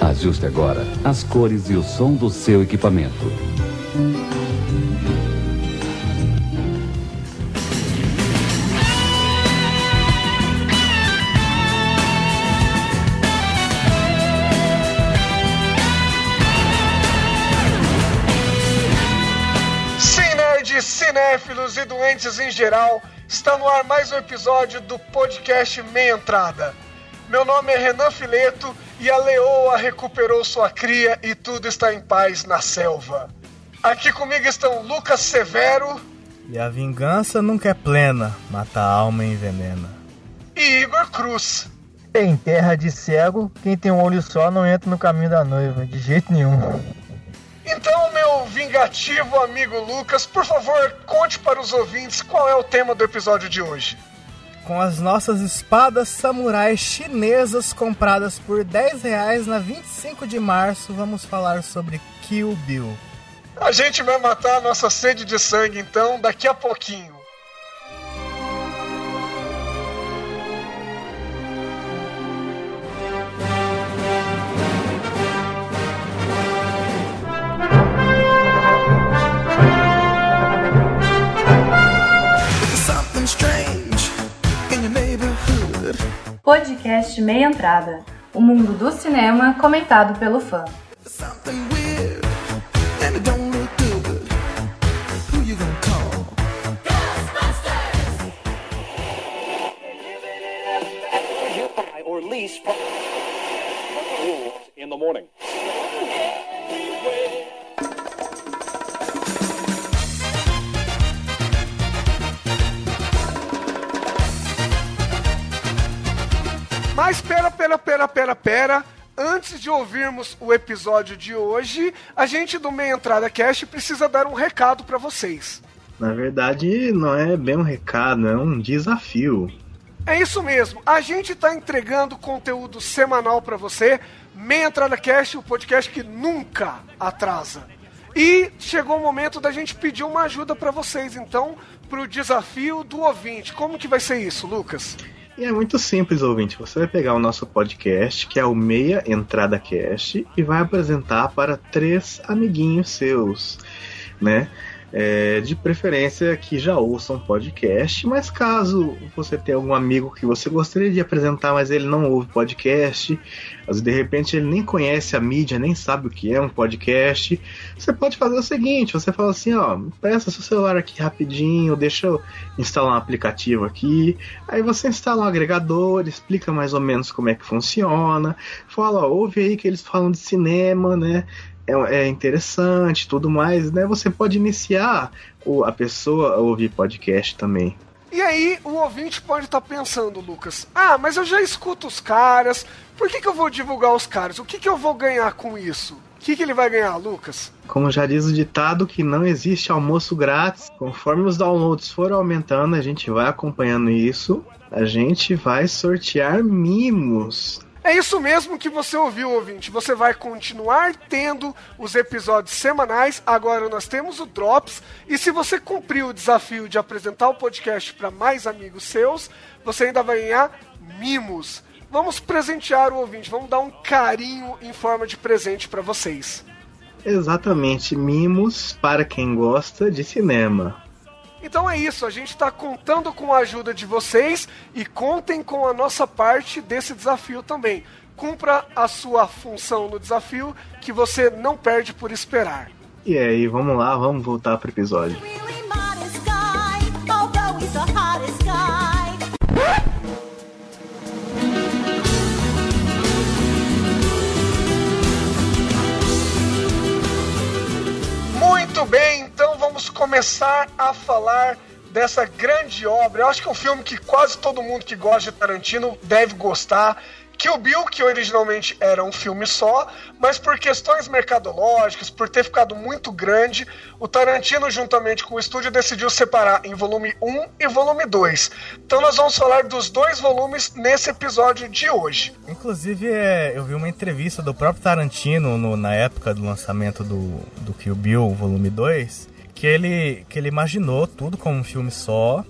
Ajuste agora as cores e o som do seu equipamento. Cinéfilos e doentes em geral, está no ar mais um episódio do podcast Meia Entrada. Meu nome é Renan Fileto e a leoa recuperou sua cria e tudo está em paz na selva. Aqui comigo estão Lucas Severo. E a vingança nunca é plena, mata a alma e envenena. E Igor Cruz. Em terra de cego, quem tem um olho só não entra no caminho da noiva, de jeito nenhum. Então, meu vingativo amigo Lucas, por favor, conte para os ouvintes qual é o tema do episódio de hoje. Com as nossas espadas samurais chinesas compradas por R$10 na 25 de março, vamos falar sobre Kill Bill. A gente vai matar a nossa sede de sangue, então, daqui a pouquinho. Podcast Meia Entrada, o mundo do cinema comentado pelo fã. Mas pera. Antes de ouvirmos o episódio de hoje, a gente do Meia Entrada Cast precisa dar um recado pra vocês. Na verdade, não é bem um recado, é um desafio. É isso mesmo, a gente tá entregando conteúdo semanal pra você, Meia Entrada Cast, o podcast que nunca atrasa. E chegou o momento da gente pedir uma ajuda pra vocês, então, pro desafio do ouvinte. Como que vai ser isso, Lucas? E é muito simples, ouvinte. Você vai pegar o nosso podcast, que é o Meia Entrada Cast, e vai apresentar para 3 amiguinhos seus, né? De preferência que já ouçam podcast, mas caso você tenha algum amigo que você gostaria de apresentar, mas ele não ouve podcast, de repente ele nem conhece a mídia, nem sabe o que é um podcast, você pode fazer o seguinte, você fala assim, ó, presta seu celular aqui rapidinho, deixa eu instalar um aplicativo aqui, aí você instala um agregador, explica mais ou menos como é que funciona, fala, ó, ouve aí que eles falam de cinema, né? É interessante, tudo mais, né? Você pode iniciar a pessoa a ouvir podcast também. E aí, o ouvinte pode estar pensando, Lucas, mas eu já escuto os caras, por que eu vou divulgar os caras? O que eu vou ganhar com isso? O que ele vai ganhar, Lucas? Como já diz o ditado, que não existe almoço grátis. Conforme os downloads forem aumentando, a gente vai acompanhando isso, a gente vai sortear mimos. É isso mesmo que você ouviu, ouvinte. Você vai continuar tendo os episódios semanais. Agora nós temos o Drops. E se você cumprir o desafio de apresentar o podcast para mais amigos seus, você ainda vai ganhar mimos. Vamos presentear o ouvinte. Vamos dar um carinho em forma de presente para vocês. Exatamente. Mimos para quem gosta de cinema. Então é isso, a gente está contando com a ajuda de vocês e contem com a nossa parte desse desafio também. Cumpra a sua função no desafio que você não perde por esperar. E aí, vamos lá, vamos voltar pro episódio. Muito bem, então vamos começar a falar dessa grande obra. Eu acho que é um filme que quase todo mundo que gosta de Tarantino deve gostar. Kill Bill, que originalmente era um filme só, mas por questões mercadológicas, por ter ficado muito grande, o Tarantino, juntamente com o estúdio, decidiu separar em volume 1 e volume 2. Então nós vamos falar dos 2 volumes nesse episódio de hoje. Inclusive, eu vi uma entrevista do próprio Tarantino na época do lançamento do Kill Bill, volume 2, que ele imaginou tudo como um filme só.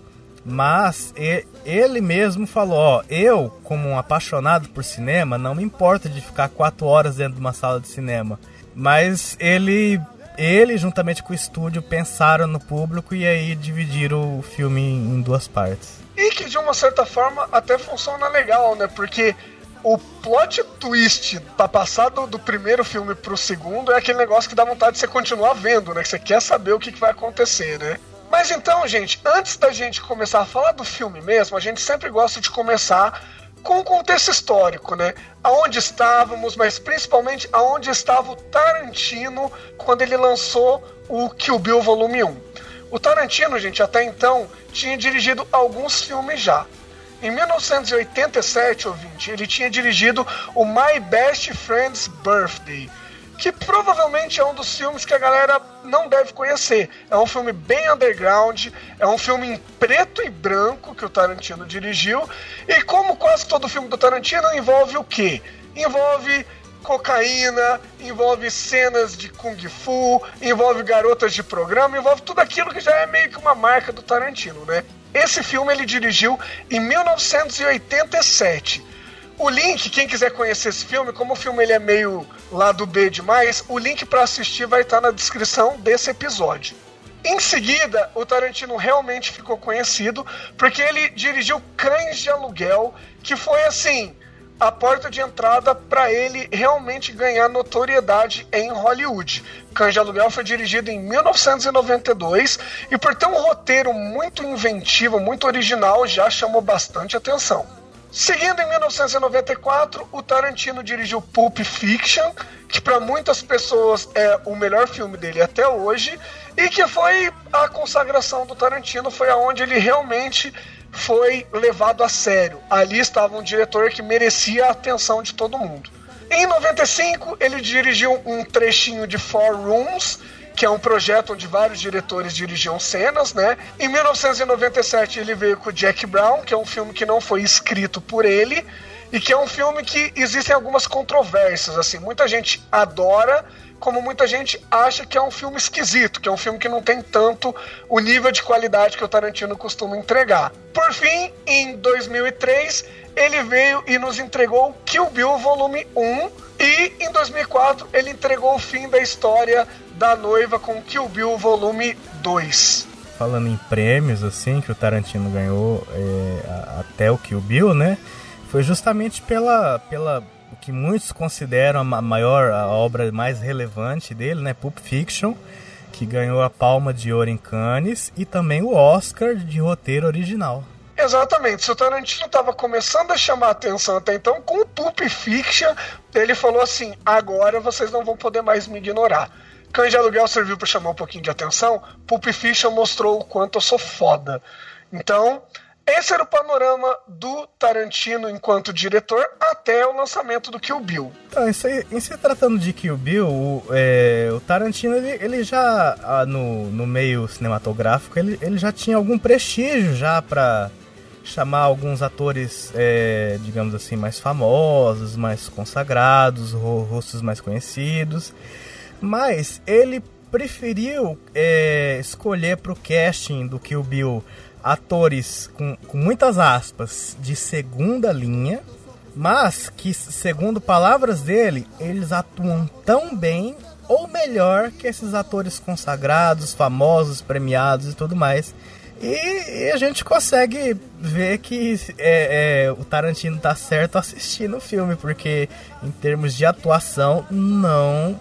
Mas ele mesmo falou, ó, eu, como um apaixonado por cinema, não me importa de ficar 4 horas dentro de uma sala de cinema. Mas ele juntamente com o estúdio, pensaram no público e aí dividiram o filme em 2 partes. E que de uma certa forma até funciona legal, né? Porque o plot twist pra passar do primeiro filme pro segundo é aquele negócio que dá vontade de você continuar vendo, né? Que você quer saber o que vai acontecer, né? Mas então, gente, antes da gente começar a falar do filme mesmo, a gente sempre gosta de começar com o contexto histórico, né? Aonde estávamos, mas principalmente aonde estava o Tarantino quando ele lançou o Kill Bill Volume 1. O Tarantino, gente, até então, tinha dirigido alguns filmes já. Em 1987, ouvinte, ele tinha dirigido o My Best Friend's Birthday, que provavelmente é um dos filmes que a galera não deve conhecer. É um filme bem underground, é um filme em preto e branco que o Tarantino dirigiu, e como quase todo filme do Tarantino, envolve o quê? Envolve cocaína, envolve cenas de Kung Fu, envolve garotas de programa, envolve tudo aquilo que já é meio que uma marca do Tarantino, né? Esse filme ele dirigiu em 1987. O link, quem quiser conhecer esse filme, como o filme ele é meio lado B demais, o link para assistir vai estar na descrição desse episódio. Em seguida, o Tarantino realmente ficou conhecido porque ele dirigiu Cães de Aluguel, que foi assim, a porta de entrada para ele realmente ganhar notoriedade em Hollywood. Cães de Aluguel foi dirigido em 1992 e por ter um roteiro muito inventivo, muito original, já chamou bastante atenção. Seguindo, em 1994, o Tarantino dirigiu Pulp Fiction, que para muitas pessoas é o melhor filme dele até hoje, e que foi a consagração do Tarantino, foi aonde ele realmente foi levado a sério. Ali estava um diretor que merecia a atenção de todo mundo. Em 95, ele dirigiu um trechinho de Four Rooms, que é um projeto onde vários diretores dirigiam cenas, né? Em 1997 ele veio com Jack Brown, que é um filme que não foi escrito por ele, e que é um filme que existem algumas controvérsias, assim, muita gente adora, como muita gente acha que é um filme esquisito, que é um filme que não tem tanto o nível de qualidade que o Tarantino costuma entregar. Por fim, em 2003, ele veio e nos entregou Kill Bill Volume 1, e em 2004 ele entregou o fim da história da noiva com Kill Bill Volume 2. Falando em prêmios, assim, que o Tarantino ganhou até o Kill Bill, né? Foi justamente pela o que muitos consideram a obra mais relevante dele, né? Pulp Fiction, que ganhou a Palma de Ouro em Cannes, e também o Oscar de roteiro original. Exatamente, se o Tarantino estava começando a chamar a atenção até então, com o Pulp Fiction, ele falou assim, agora vocês não vão poder mais me ignorar. Cães de Aluguel serviu para chamar um pouquinho de atenção, Pulp Fiction mostrou o quanto eu sou foda. Então, esse era o panorama do Tarantino enquanto diretor até o lançamento do Kill Bill. Então, em se tratando de Kill Bill, o Tarantino ele já, no meio cinematográfico, ele já tinha algum prestígio já para chamar alguns atores, digamos assim, mais famosos, mais consagrados, rostos mais conhecidos. Mas ele preferiu escolher para o casting do Kill Bill atores com muitas aspas de segunda linha, mas que, segundo palavras dele, eles atuam tão bem ou melhor que esses atores consagrados, famosos, premiados e tudo mais. E a gente consegue ver que o Tarantino tá certo assistindo o filme, porque em termos de atuação não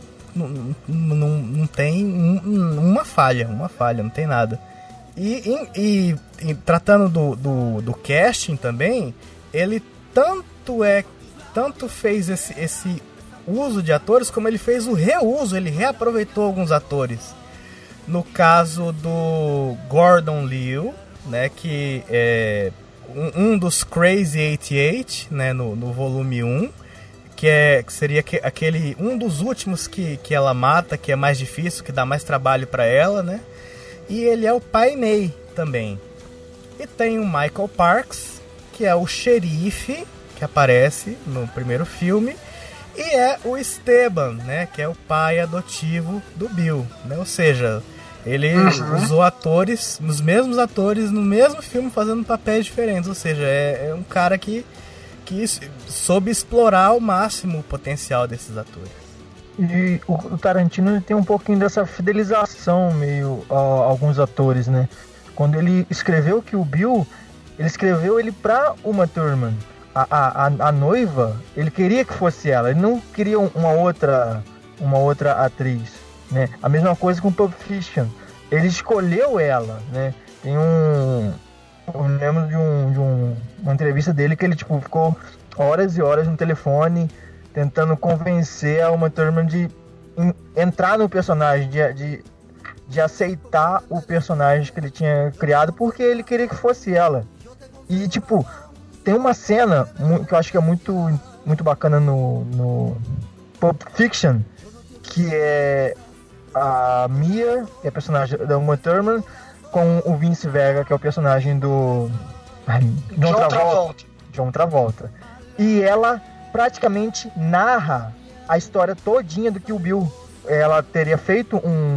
tem uma falha, não tem nada. E tratando do casting também, ele tanto fez esse uso de atores, como ele fez o reuso, ele reaproveitou alguns atores. No caso do Gordon Liu, né, que é um dos Crazy 88, né, no volume 1, que seria aquele um dos últimos que ela mata, que é mais difícil, que dá mais trabalho para ela, né? E ele é o Pai Mei também. E tem o Michael Parks, que é o xerife que aparece no primeiro filme, e é o Esteban, né, que é o pai adotivo do Bill, né? Ou seja, Ele usou atores, os mesmos atores no mesmo filme fazendo papéis diferentes, ou seja, é um cara que soube explorar ao máximo o potencial desses atores. E o Tarantino tem um pouquinho dessa fidelização meio a alguns atores, né? Quando ele escreveu Kill Bill, ele escreveu ele pra Uma Thurman. A noiva, ele queria que fosse ela, ele não queria uma outra atriz, né? A mesma coisa com Pulp Fiction, ele escolheu ela, né? Tem eu lembro de uma entrevista dele que ele tipo ficou horas e horas no telefone tentando convencer a Uma Thurman de entrar no personagem, de aceitar o personagem que ele tinha criado, porque ele queria que fosse ela. E tipo, tem uma cena que eu acho que é muito, muito bacana no Pulp Fiction, que é a Mia, que é a personagem da Uma Thurman, com o Vince Vega, que é o personagem do John Travolta. E ela praticamente narra a história todinha do Kill Bill. Ela teria feito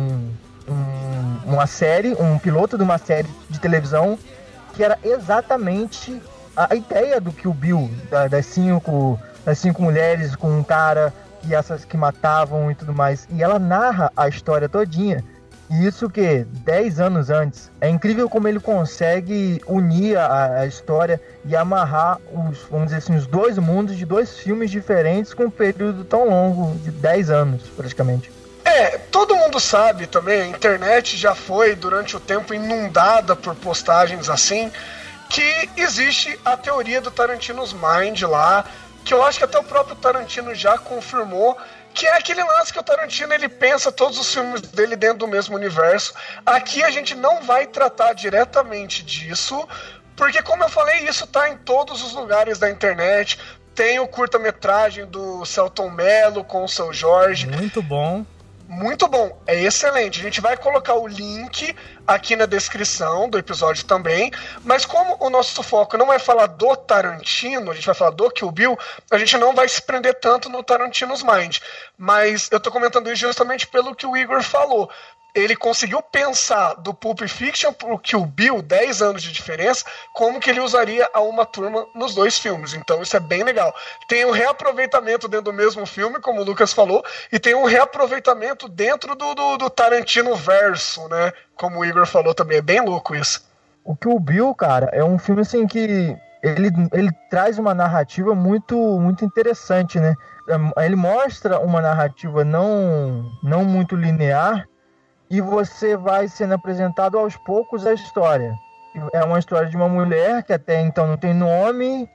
uma série, um piloto de uma série de televisão que era exatamente a ideia do Kill Bill, das cinco mulheres com um cara e essas que matavam e tudo mais. E ela narra a história todinha. E isso que 10 anos antes. É incrível como ele consegue unir a história e amarrar vamos dizer assim, os dois mundos de dois filmes diferentes com um período tão longo de 10 anos, praticamente. Todo mundo sabe também, a internet já foi durante o tempo inundada por postagens assim, que existe a teoria do Tarantino's Mind lá, que eu acho que até o próprio Tarantino já confirmou, que é aquele lance que o Tarantino ele pensa todos os filmes dele dentro do mesmo universo. Aqui a gente não vai tratar diretamente disso, porque como eu falei, isso tá em todos os lugares da internet. Tem o curta-metragem do Selton Mello com o Seu Jorge. Muito bom. Muito bom, é excelente. A gente vai colocar o link aqui na descrição do episódio também, mas como o nosso foco não é falar do Tarantino, a gente vai falar do Kill Bill, a gente não vai se prender tanto no Tarantino's Mind. Mas eu tô comentando isso justamente pelo que o Igor falou. Ele conseguiu pensar do Pulp Fiction pro Kill Bill, 10 anos de diferença, como que ele usaria a Uma Thurman nos dois filmes. Então isso é bem legal. Tem um reaproveitamento dentro do mesmo filme, como o Lucas falou, e tem um reaproveitamento dentro do Tarantino verso, né? Como o Igor falou também, é bem louco isso. O Kill Bill, cara, é um filme assim que ele traz uma narrativa muito, muito interessante, né? Ele mostra uma narrativa não muito linear, e você vai sendo apresentado aos poucos a história. É uma história de uma mulher que até então não tem nome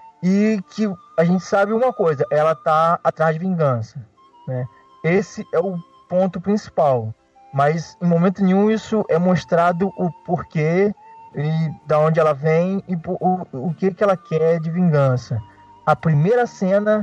e que a gente sabe uma coisa, ela tá atrás de vingança, né? Esse é o ponto principal. Mas em momento nenhum isso é mostrado o porquê e da onde ela vem e o que ela quer de vingança. A primeira cena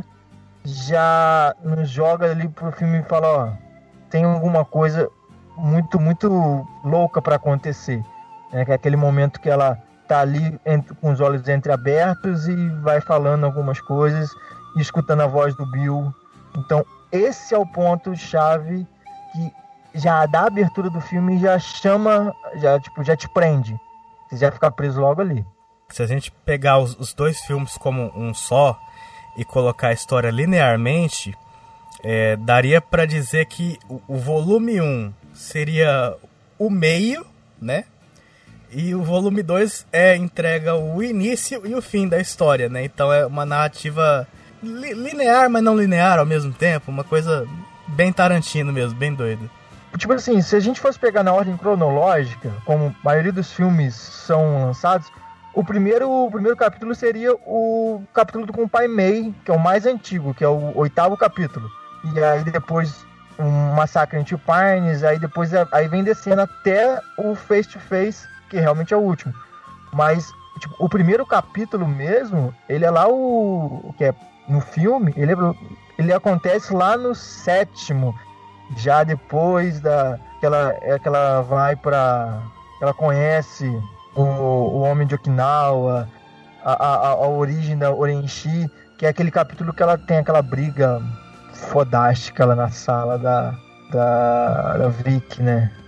já nos joga ali pro filme e fala, ó, tem alguma coisa muito, muito louca para acontecer, né? Que é aquele momento que ela tá ali com os olhos entreabertos e vai falando algumas coisas e escutando a voz do Bill. Então esse é o ponto chave que já dá a abertura do filme e já chama, já te prende, você já fica preso logo ali. Se a gente pegar os dois filmes como um só e colocar a história linearmente, daria para dizer que o volume 1 seria o meio, né? E o volume 2 entrega o início e o fim da história, né? Então é uma narrativa linear, mas não linear ao mesmo tempo. Uma coisa bem Tarantino mesmo, bem doida. Tipo assim, se a gente fosse pegar na ordem cronológica, como a maioria dos filmes são lançados, o primeiro capítulo seria o capítulo com o Pai Mei, que é o mais antigo, que é o 8º capítulo. E aí depois um Massacre em Two Pines, aí vem descendo até o Face to Face, que realmente é o último. Mas tipo, o primeiro capítulo mesmo, ele é lá o que é no filme, ele acontece lá no 7º, já depois que ela vai para, ela conhece o homem de Okinawa, a origem da Orenchi, que é aquele capítulo que ela tem aquela briga fodástica lá na sala da Vic, né?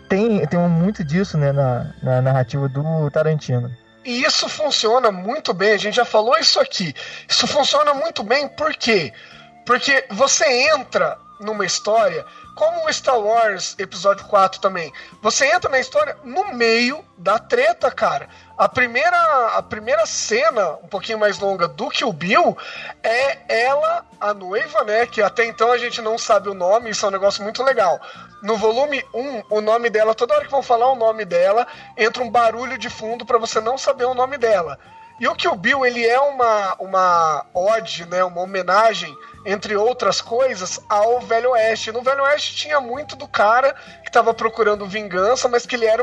tem muito disso, né, na narrativa do Tarantino. E isso funciona muito bem, a gente já falou isso aqui. Isso funciona muito bem, por quê? Porque você entra numa história, como o Star Wars Episódio 4 também, você entra na história no meio da treta, cara. A primeira cena, um pouquinho mais longa do Kill Bill, é ela, a noiva, né, que até então a gente não sabe o nome, isso é um negócio muito legal. No volume 1, o nome dela, toda hora que vão falar o nome dela, entra um barulho de fundo pra você não saber o nome dela. E o Kill Bill, ele é uma ode, né, uma homenagem, entre outras coisas, ao Velho Oeste. No Velho Oeste tinha muito do cara que estava procurando vingança, mas que ele era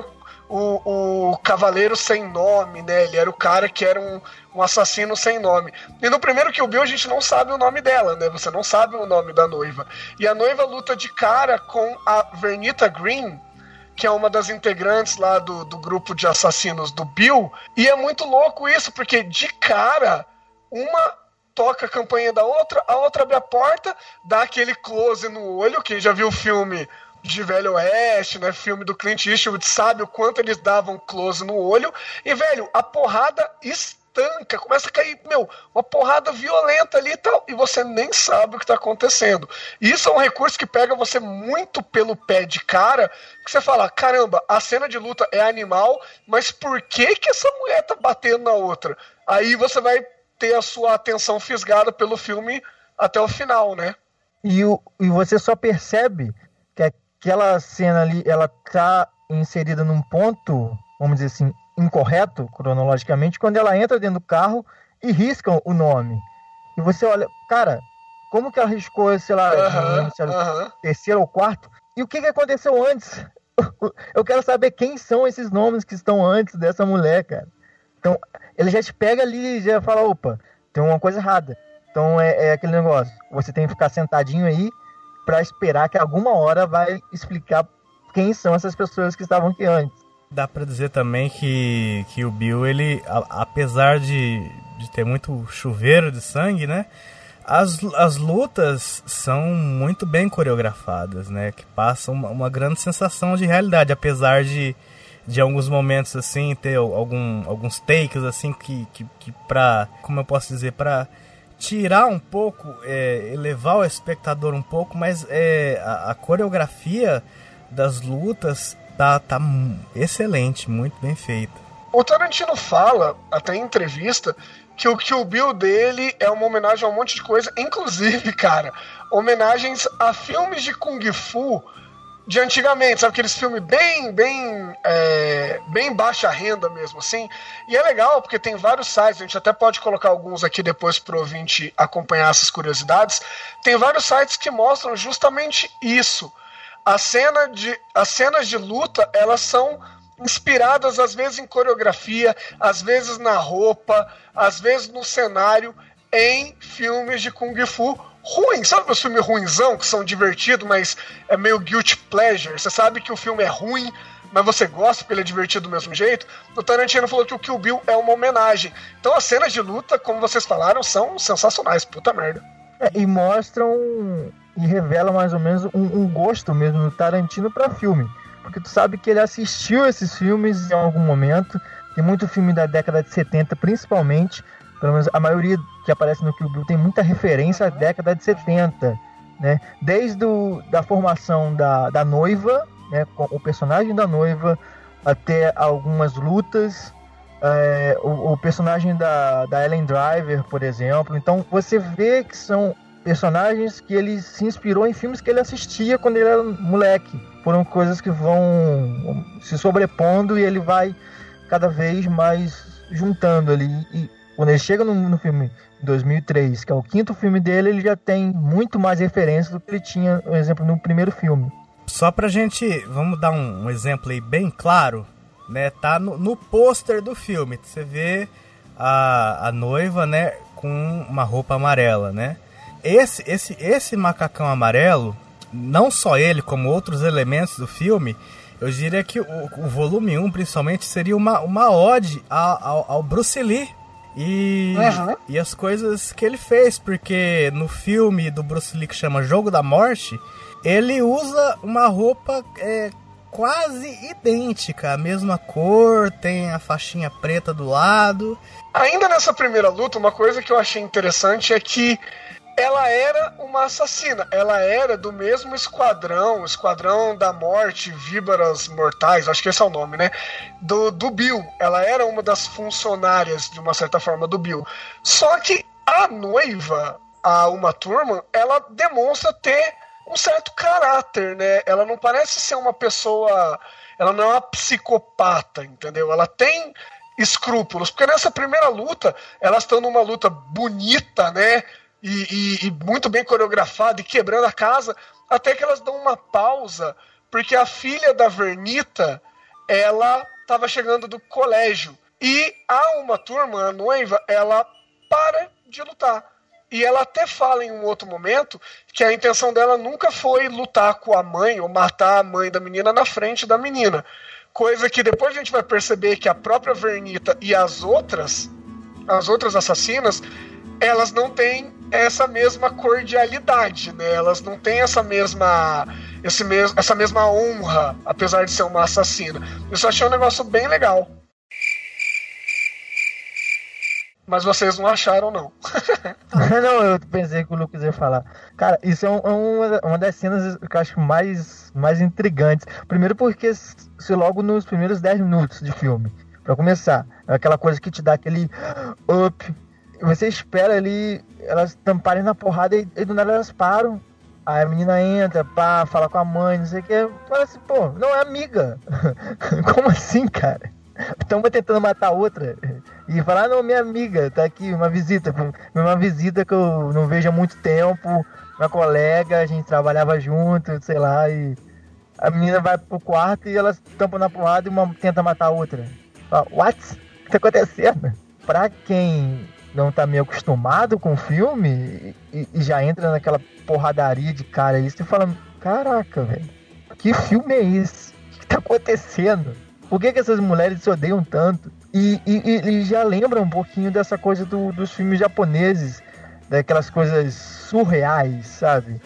o cavaleiro sem nome, né? Ele era o cara que era um assassino sem nome. E no primeiro Kill Bill a gente não sabe o nome dela, né? Você não sabe o nome da noiva. E a noiva luta de cara com a Vernita Green, que é uma das integrantes lá do grupo de assassinos do Bill. E é muito louco isso, porque de cara, uma toca a campanha da outra, a outra abre a porta, dá aquele close no olho. Quem já viu o filme de Velho Oeste, né, filme do Clint Eastwood, sabe o quanto eles davam close no olho. E, velho, a porrada estanca, começa a cair, uma porrada violenta ali e tal, e você nem sabe o que tá acontecendo. E isso é um recurso que pega você muito pelo pé de cara, que você fala, caramba, a cena de luta é animal, mas por que essa mulher tá batendo na outra? Aí você vai ter a sua atenção fisgada pelo filme até o final, né? E você só percebe que aquela cena ali, ela tá inserida num ponto, vamos dizer assim, incorreto, cronologicamente, quando ela entra dentro do carro e riscam o nome. E você olha, cara, como que ela riscou, sei lá, não lembro se era o terceiro ou quarto, e o que aconteceu antes? Eu quero saber quem são esses nomes que estão antes dessa mulher, cara. Então, ele já te pega ali e já fala, opa, tem uma coisa errada. Então, é aquele negócio, você tem que ficar sentadinho aí pra esperar que alguma hora vai explicar quem são essas pessoas que estavam aqui antes. Dá pra dizer também que o Bill, ele, apesar de ter muito chuveiro de sangue, né, as lutas são muito bem coreografadas, né, que passam uma grande sensação de realidade, apesar de alguns momentos, assim, ter alguns takes, assim, que pra, como eu posso dizer, pra tirar um pouco, elevar o espectador um pouco, mas a coreografia das lutas tá excelente, muito bem feita. O Tarantino fala, até em entrevista, que o Kill Bill dele é uma homenagem a um monte de coisa, inclusive, cara, homenagens a filmes de Kung Fu de antigamente, sabe, aqueles filmes bem baixa renda mesmo, assim. E é legal, porque tem vários sites, a gente até pode colocar alguns aqui depois pro ouvinte acompanhar essas curiosidades. Tem vários sites que mostram justamente isso. As cenas de luta, elas são inspiradas às vezes em coreografia, às vezes na roupa, às vezes no cenário, em filmes de Kung Fu ruim. Sabe os filmes ruinzão, que são divertidos, mas é meio guilty pleasure? Você sabe que o filme é ruim, mas você gosta porque ele é divertido do mesmo jeito? O Tarantino falou que o Kill Bill é uma homenagem. Então as cenas de luta, como vocês falaram, são sensacionais, puta merda. E mostram e revelam mais ou menos um gosto mesmo do Tarantino pra filme. Porque tu sabe que ele assistiu esses filmes em algum momento. Tem muito filme da década de 70, principalmente. Pelo menos a maioria que aparece no Kill Bill tem muita referência à década de 70, né? Desde da formação da noiva, né? Com o personagem da noiva, até algumas lutas, o personagem da Ellen Driver, por exemplo. Então você vê que são personagens que ele se inspirou em filmes que ele assistia quando ele era moleque. Foram coisas que vão se sobrepondo e ele vai cada vez mais juntando ali. E quando ele chega no filme em 2003, que é o quinto filme dele, ele já tem muito mais referências do que ele tinha, por exemplo, no primeiro filme. Só pra gente, vamos dar um exemplo aí bem claro, né? Tá no pôster do filme, você vê a noiva, né, com uma roupa amarela, né? Esse macacão amarelo, não só ele, como outros elementos do filme, eu diria que o volume 1, principalmente, seria uma ode ao Bruce Lee. E as coisas que ele fez, porque no filme do Bruce Lee que chama Jogo da Morte, ele usa uma roupa quase idêntica, a mesma cor, tem a faixinha preta do lado. Ainda nessa primeira luta, uma coisa que eu achei interessante é que ela era uma assassina, ela era do mesmo Esquadrão da Morte, Víboras Mortais, acho que esse é o nome, né? Do Bill, ela era uma das funcionárias, de uma certa forma, do Bill. Só que a noiva, a Uma Thurman, ela demonstra ter um certo caráter, né? Ela não parece ser uma pessoa, ela não é uma psicopata, entendeu? Ela tem escrúpulos, porque nessa primeira luta, elas estão numa luta bonita, né? E muito bem coreografada e quebrando a casa, até que elas dão uma pausa, porque a filha da Vernita, ela estava chegando do colégio, e a Uma Thurman, a noiva, ela para de lutar. E ela até fala em um outro momento que a intenção dela nunca foi lutar com a mãe ou matar a mãe da menina na frente da menina. Coisa que depois a gente vai perceber que a própria Vernita e as outras assassinas, elas não têm essa mesma cordialidade, né? Elas não têm essa mesma honra, apesar de ser uma assassina. Eu achei um negócio bem legal. Mas vocês não acharam, não. Não, eu pensei que o Lucas ia falar. Cara, isso é uma das cenas que eu acho mais intrigantes. Primeiro porque se logo nos primeiros 10 minutos de filme, pra começar, é aquela coisa que te dá aquele up. Você espera ali elas tamparem na porrada e do nada elas param. Aí a menina entra, pá, fala com a mãe, não sei o que. Fala assim, pô, não é amiga. Como assim, cara? Então uma tentando matar a outra. E falar, não, minha amiga, tá aqui, uma visita que eu não vejo há muito tempo, minha colega, a gente trabalhava junto, sei lá, e a menina vai pro quarto e elas tampam na porrada e uma tenta matar a outra. Fala, what? O que tá acontecendo? Pra quem não tá meio acostumado com o filme e já entra naquela porradaria de cara aí, você fala, caraca, velho, que filme é esse? O que tá acontecendo? Por que essas mulheres se odeiam tanto? E já lembra um pouquinho dessa coisa dos filmes japoneses, daquelas coisas surreais, sabe?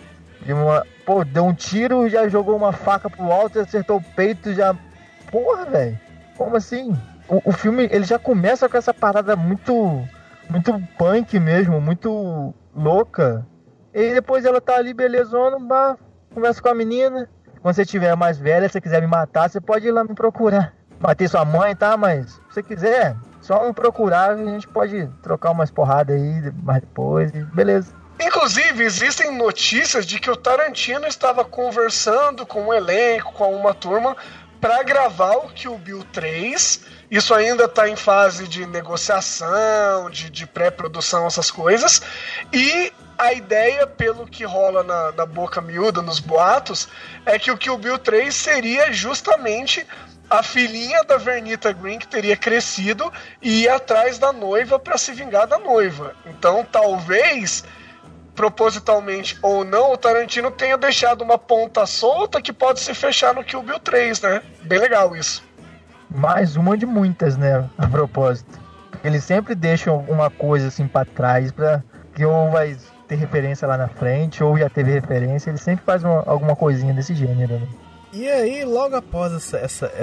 Deu um tiro, já jogou uma faca pro alto, acertou o peito, já... Porra, velho, como assim? O filme, ele já começa com essa parada muito punk mesmo, muito louca. E depois ela tá ali, belezona, conversa com a menina. Quando você tiver mais velha, se você quiser me matar, você pode ir lá me procurar. Matei sua mãe, tá? Mas se você quiser, só me procurar, a gente pode trocar umas porradas aí mais depois, beleza. Inclusive, existem notícias de que o Tarantino estava conversando com o elenco, com uma turma, para gravar o Kill Bill 3. Isso ainda está em fase de negociação, de pré-produção, essas coisas. E a ideia, pelo que rola na boca miúda, nos boatos, é que o Kill Bill 3 seria justamente a filhinha da Vernita Green, que teria crescido e ia atrás da noiva para se vingar da noiva. Então, talvez, propositalmente ou não, o Tarantino tenha deixado uma ponta solta que pode se fechar no Kill Bill 3, né? Bem legal isso. Mais uma de muitas, né? A propósito. Eles sempre deixam uma coisa assim pra trás, pra que ou vai ter referência lá na frente, ou já teve referência. Eles sempre fazem alguma coisinha desse gênero, né? E aí, logo após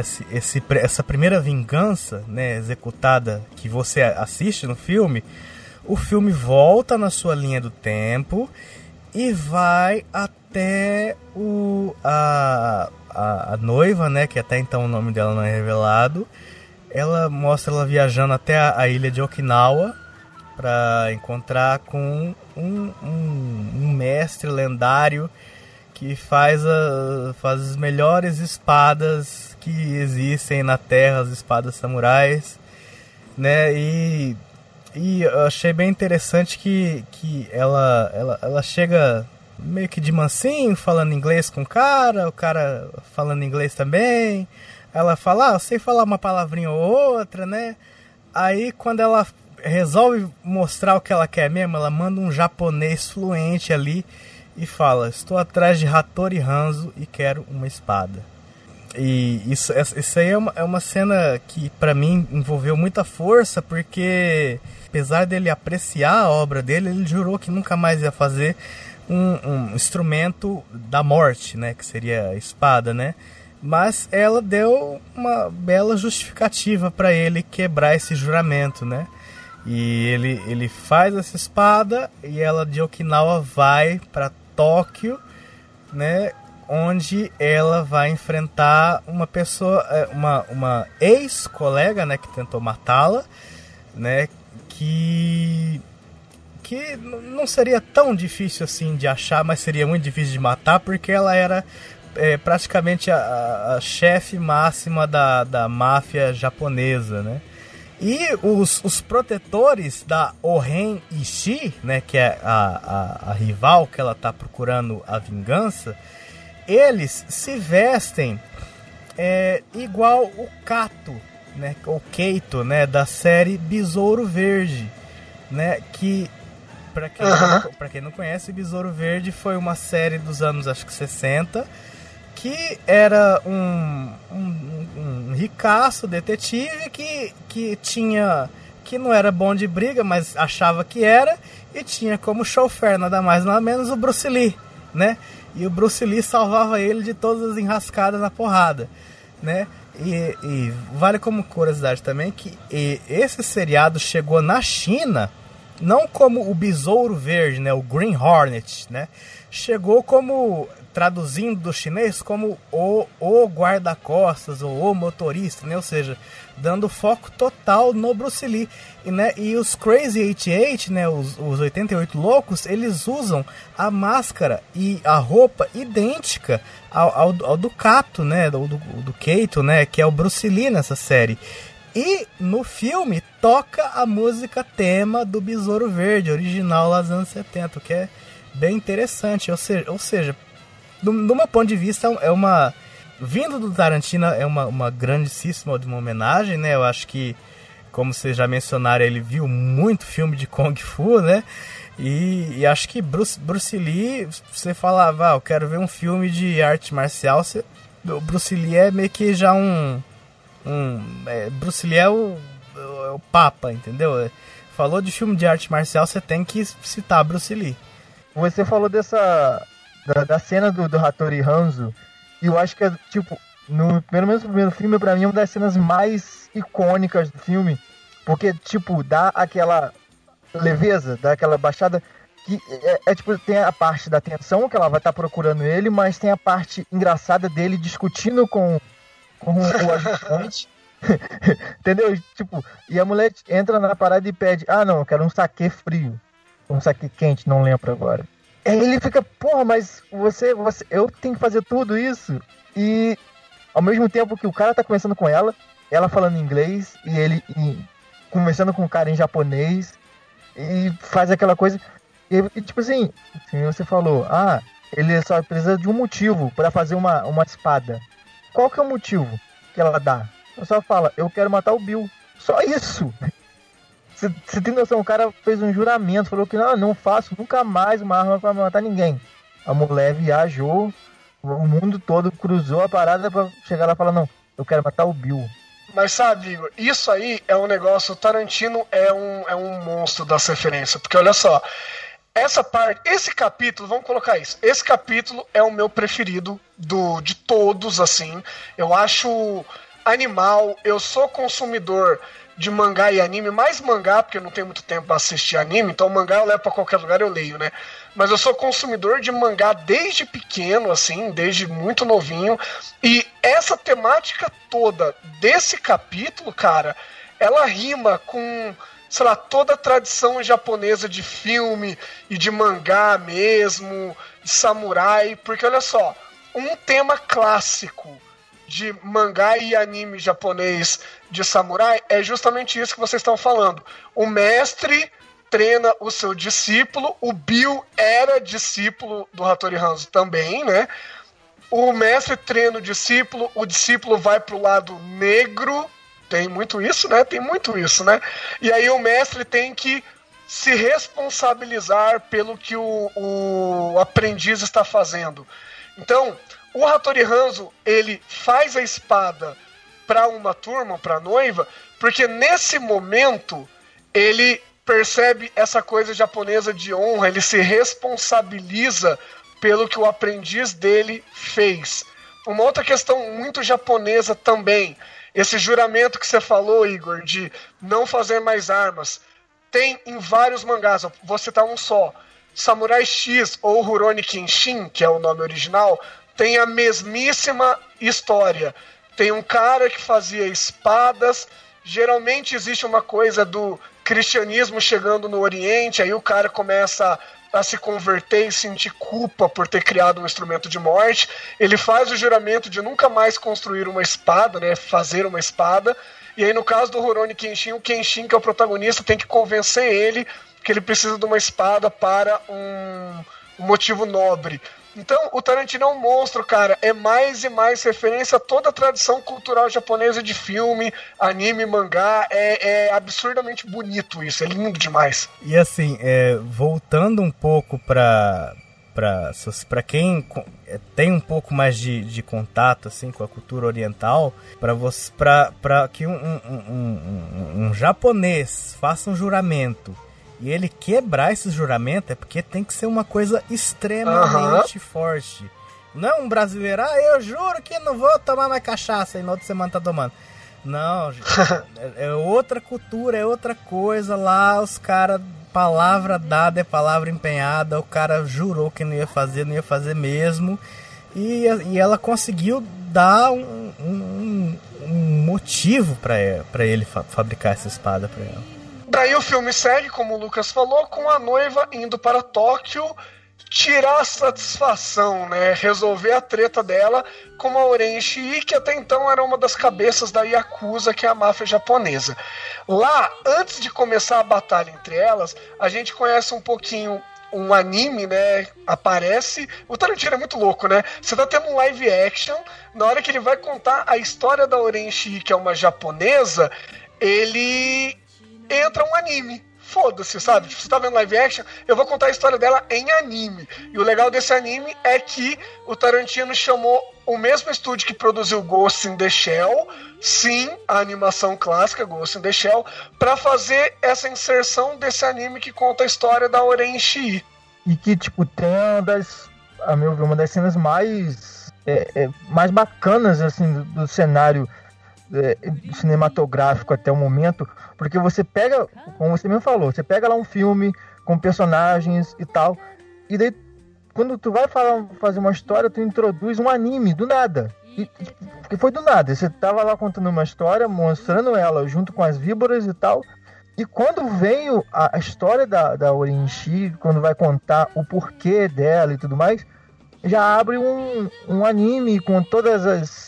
essa primeira vingança, né, executada, que você assiste no filme, o filme volta na sua linha do tempo e vai até a noiva, né, que até então o nome dela não é revelado. Ela mostra ela viajando até a ilha de Okinawa para encontrar com um mestre lendário que faz as melhores espadas que existem na Terra, as espadas samurais, né? E eu achei bem interessante que ela chega meio que de mansinho, falando inglês com o cara falando inglês também. Ela fala, eu sei falar uma palavrinha ou outra, né? Aí quando ela resolve mostrar o que ela quer mesmo, ela manda um japonês fluente ali e fala, estou atrás de Hattori Hanzo e quero uma espada. E isso aí é uma cena que pra mim envolveu muita força, porque apesar dele apreciar a obra dele, ele jurou que nunca mais ia fazer um instrumento da morte, né, que seria a espada, né? mas ela deu uma bela justificativa para ele quebrar esse juramento, né? E ele faz essa espada e ela de Okinawa vai para Tóquio, né? Onde ela vai enfrentar uma pessoa, uma ex-colega, né? Que tentou matá-la, né? Que não seria tão difícil assim de achar, mas seria muito difícil de matar, porque ela era praticamente a chefe máxima da máfia japonesa, né? E os protetores da Oren Ishii, né, que é a rival que ela está procurando a vingança, eles se vestem igual o Kato, né, o Keito, né, da série Besouro Verde, né, que para quem não conhece, Besouro Verde foi uma série dos anos, acho que 60, que era um ricaço detetive que não era bom de briga, mas achava que era, e tinha como chofer nada mais nada menos o Bruce Lee, né? E o Bruce Lee salvava ele de todas as enrascadas na porrada, né? E vale como curiosidade também que esse seriado chegou na China não como o Besouro Verde, né, o Green Hornet, né? Chegou como, traduzindo do chinês, como o guarda-costas, ou o motorista, né? Ou seja, dando foco total no Bruce Lee. E os Crazy 88, né, os 88 loucos, eles usam a máscara e a roupa idêntica ao do Kato, né, do Keito, né, que é o Bruce Lee nessa série. E no filme toca a música tema do Besouro Verde, original lá dos anos 70, que é bem interessante. Ou seja, do meu ponto de vista, vindo do Tarantino, é uma grandíssima uma homenagem, né? Eu acho que, como vocês já mencionaram, ele viu muito filme de Kung Fu, né? E acho que Bruce Lee, você falava, eu quero ver um filme de arte marcial, o Bruce Lee é meio que já Bruce Lee é o papa, entendeu? Falou de filme de arte marcial, você tem que citar Bruce Lee. Você falou da cena do Hattori Hanzo, e eu acho que é, tipo, pelo menos no primeiro filme, pra mim, é uma das cenas mais icônicas do filme, porque, tipo, dá aquela leveza, dá aquela baixada, que tipo, tem a parte da tensão, que ela vai estar procurando ele, mas tem a parte engraçada dele discutindo com o ajudante. Entendeu? Tipo, e a mulher entra na parada e pede, não, eu quero um saquê frio, um saquê quente, não lembro agora. Aí ele fica, porra, mas eu tenho que fazer tudo isso? E ao mesmo tempo que o cara tá conversando com ela falando inglês, e ele conversando com o cara em japonês, e faz aquela coisa, e tipo assim você falou, ele só precisa de um motivo pra fazer uma espada. Qual que é o motivo que ela dá? Ela só fala, eu quero matar o Bill. Só isso. Você tem noção, o cara fez um juramento, falou que não faço nunca mais uma arma pra matar ninguém. A mulher viajou, o mundo todo cruzou a parada pra chegar lá e falar, não, eu quero matar o Bill. Mas sabe, Igor, isso aí é um negócio, o Tarantino é um monstro das referências, porque olha só, essa parte, esse capítulo, vamos colocar isso, esse capítulo é o meu preferido de todos, assim, eu acho animal, eu sou consumidor de mangá e anime, mais mangá, porque eu não tenho muito tempo para assistir anime, então mangá eu levo para qualquer lugar, eu leio, né? Mas eu sou consumidor de mangá desde pequeno, assim, desde muito novinho, e essa temática toda desse capítulo, cara, ela rima com, sei lá, toda a tradição japonesa de filme e de mangá mesmo, de samurai, porque olha só, um tema clássico de mangá e anime japonês de samurai é justamente isso que vocês estão falando. O mestre treina o seu discípulo, o Bill era discípulo do Hattori Hanzo também, né? O mestre treina o discípulo vai pro lado negro, tem muito isso, né? E aí o mestre tem que se responsabilizar pelo que o aprendiz está fazendo. Então, o Hattori Hanzo, ele faz a espada para uma turma, para a noiva, porque nesse momento ele percebe essa coisa japonesa de honra, ele se responsabiliza pelo que o aprendiz dele fez. Uma outra questão muito japonesa também, esse juramento que você falou, Igor, de não fazer mais armas, tem em vários mangás, vou citar um só. Samurai X ou Rurouni Kenshin, que é o nome original, tem a mesmíssima história. Tem um cara que fazia espadas, geralmente existe uma coisa do cristianismo chegando no Oriente, aí o cara começa a se converter e sentir culpa por ter criado um instrumento de morte. Ele faz o juramento de nunca mais construir uma espada, né, fazer uma espada, e aí no caso do Rurouni Kenshin, o Kenshin, que é o protagonista, tem que convencer ele que ele precisa de uma espada para um motivo nobre. Então, o Tarantino é um monstro, cara. É mais e mais referência a toda a tradição cultural japonesa de filme, anime, mangá. É absurdamente bonito isso, é lindo demais. E assim, voltando um pouco para quem tem um pouco mais de contato assim, com a cultura oriental, para que um japonês faça um juramento e ele quebrar esse juramento, é porque tem que ser uma coisa extremamente forte. Não é um brasileiro, eu juro que não vou tomar mais cachaça e na outra semana tá tomando. Não, é outra cultura, é outra coisa. Lá os caras, palavra dada é palavra empenhada. O cara jurou que não ia fazer mesmo. E ela conseguiu dar um motivo para ele fabricar essa espada para ela. Daí o filme segue, como o Lucas falou, com a noiva indo para Tóquio tirar a satisfação, né? Resolver a treta dela com a Oren Ishii, que até então era uma das cabeças da Yakuza, que é a máfia japonesa. Lá, antes de começar a batalha entre elas, a gente conhece um pouquinho um anime, né? Aparece. O Tarantino é muito louco, né? Você tá tendo um live action, na hora que ele vai contar a história da Oren Ishii, que é uma japonesa, ele entra um anime. Foda-se, sabe? Tipo, você tá vendo live action, eu vou contar a história dela em anime. E o legal desse anime é que o Tarantino chamou o mesmo estúdio que produziu Ghost in the Shell, sim, a animação clássica Ghost in the Shell, pra fazer essa inserção desse anime que conta a história da Oren Ishii. E que, tipo, tem a meu ver, uma das cenas mais bacanas, assim, do cenário cinematográfico até o momento, porque você pega, como você mesmo falou, você pega lá um filme com personagens e tal, e daí quando tu vai fazer uma história, tu introduz um anime do nada, porque foi do nada, você tava lá contando uma história, mostrando ela junto com as víboras e tal, e quando veio a história da Oren Ishii, quando vai contar o porquê dela e tudo mais, já abre um anime com todas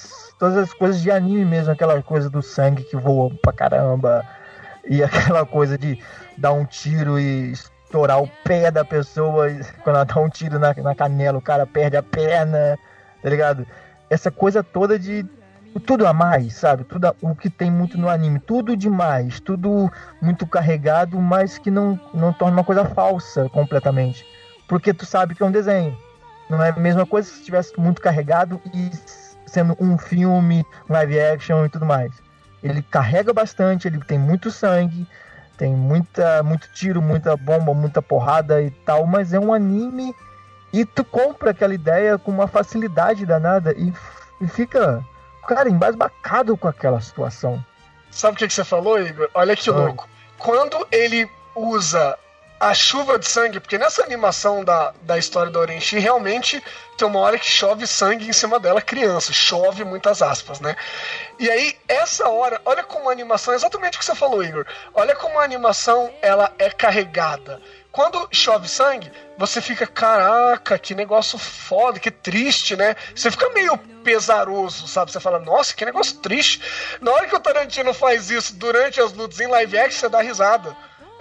as coisas de anime mesmo, aquela coisa do sangue que voa pra caramba, e aquela coisa de dar um tiro e estourar o pé da pessoa, e quando ela dá um tiro na canela, o cara perde a perna, tá ligado? Essa coisa toda de tudo a mais, sabe? Tudo o que tem muito no anime, tudo demais, tudo muito carregado, mas que não torna uma coisa falsa completamente, porque tu sabe que é um desenho, não é a mesma coisa se estivesse muito carregado e sendo um filme, live action e tudo mais. Ele carrega bastante, ele tem muito sangue, tem muito tiro, muita bomba, muita porrada e tal, mas é um anime e tu compra aquela ideia com uma facilidade danada e fica, cara, embasbacado com aquela situação. Sabe o que você falou, Igor? Olha que louco. Quando ele usa a chuva de sangue, porque nessa animação da história da Oren Ishii, realmente tem uma hora que chove sangue em cima dela, criança, chove muitas aspas, né? E aí, essa hora, olha como a animação, exatamente o que você falou, Igor, olha como a animação, ela é carregada. Quando chove sangue, você fica, caraca, que negócio foda, que triste, né? Você fica meio pesaroso, sabe? Você fala, nossa, que negócio triste. Na hora que o Tarantino faz isso durante as lutas em live action, você dá risada.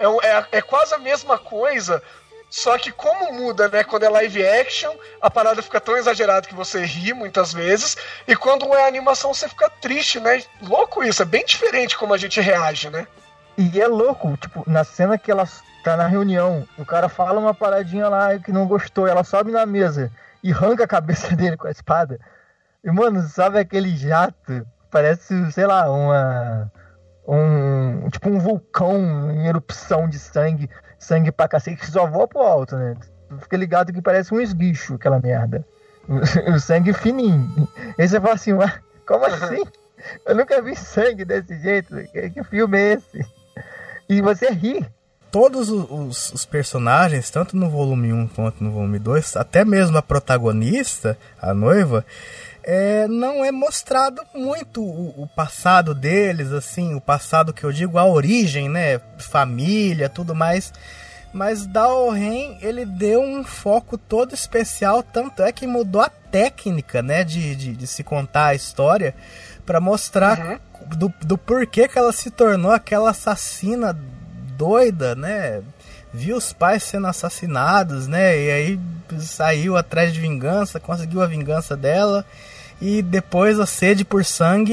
É quase a mesma coisa, só que como muda, né? Quando é live action, a parada fica tão exagerada que você ri muitas vezes, e quando é animação você fica triste, né? Louco isso, é bem diferente como a gente reage, né? E é louco, tipo, na cena que ela tá na reunião, o cara fala uma paradinha lá que não gostou, ela sobe na mesa e arranca a cabeça dele com a espada. E, mano, sabe aquele jato? Parece, sei lá, tipo um vulcão em erupção de sangue pra cacete, que só voa pro alto, né? Tu fica ligado que parece um esguicho, aquela merda. O sangue fininho. Aí você fala assim, como assim? Eu nunca vi sangue desse jeito. Que filme é esse? E você ri. Todos os personagens, tanto no volume 1 quanto no volume 2, até mesmo a protagonista, a noiva, não é mostrado muito o passado deles, assim, o passado que eu digo, a origem, né, família, tudo mais. Mas Dao Ren, ele deu um foco todo especial, tanto é que mudou a técnica, né, de se contar a história, para mostrar do porquê que ela se tornou aquela assassina doida, né? Viu os pais sendo assassinados, né? E aí saiu atrás de vingança, conseguiu a vingança dela, e depois a sede por sangue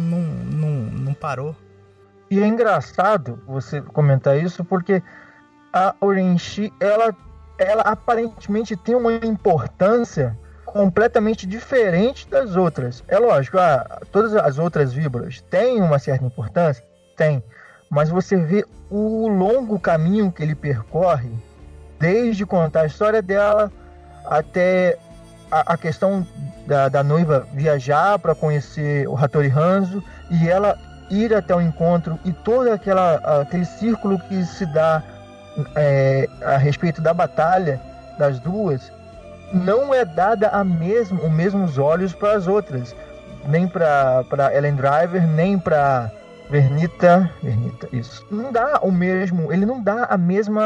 não parou. E é engraçado você comentar isso, porque a Orenshi, ela aparentemente tem uma importância completamente diferente das outras. É lógico, todas as outras víboras têm uma certa importância? Tem. Mas você vê o longo caminho que ele percorre, desde contar a história dela até a questão da noiva viajar para conhecer o Hattori Hanzo e ela ir até o encontro, e todo aquele círculo que se dá a respeito da batalha das duas, não é dada os mesmos olhos para as outras, nem para Ellen Driver, nem para Vernita, isso. Não dá o mesmo, ele não dá o mesmo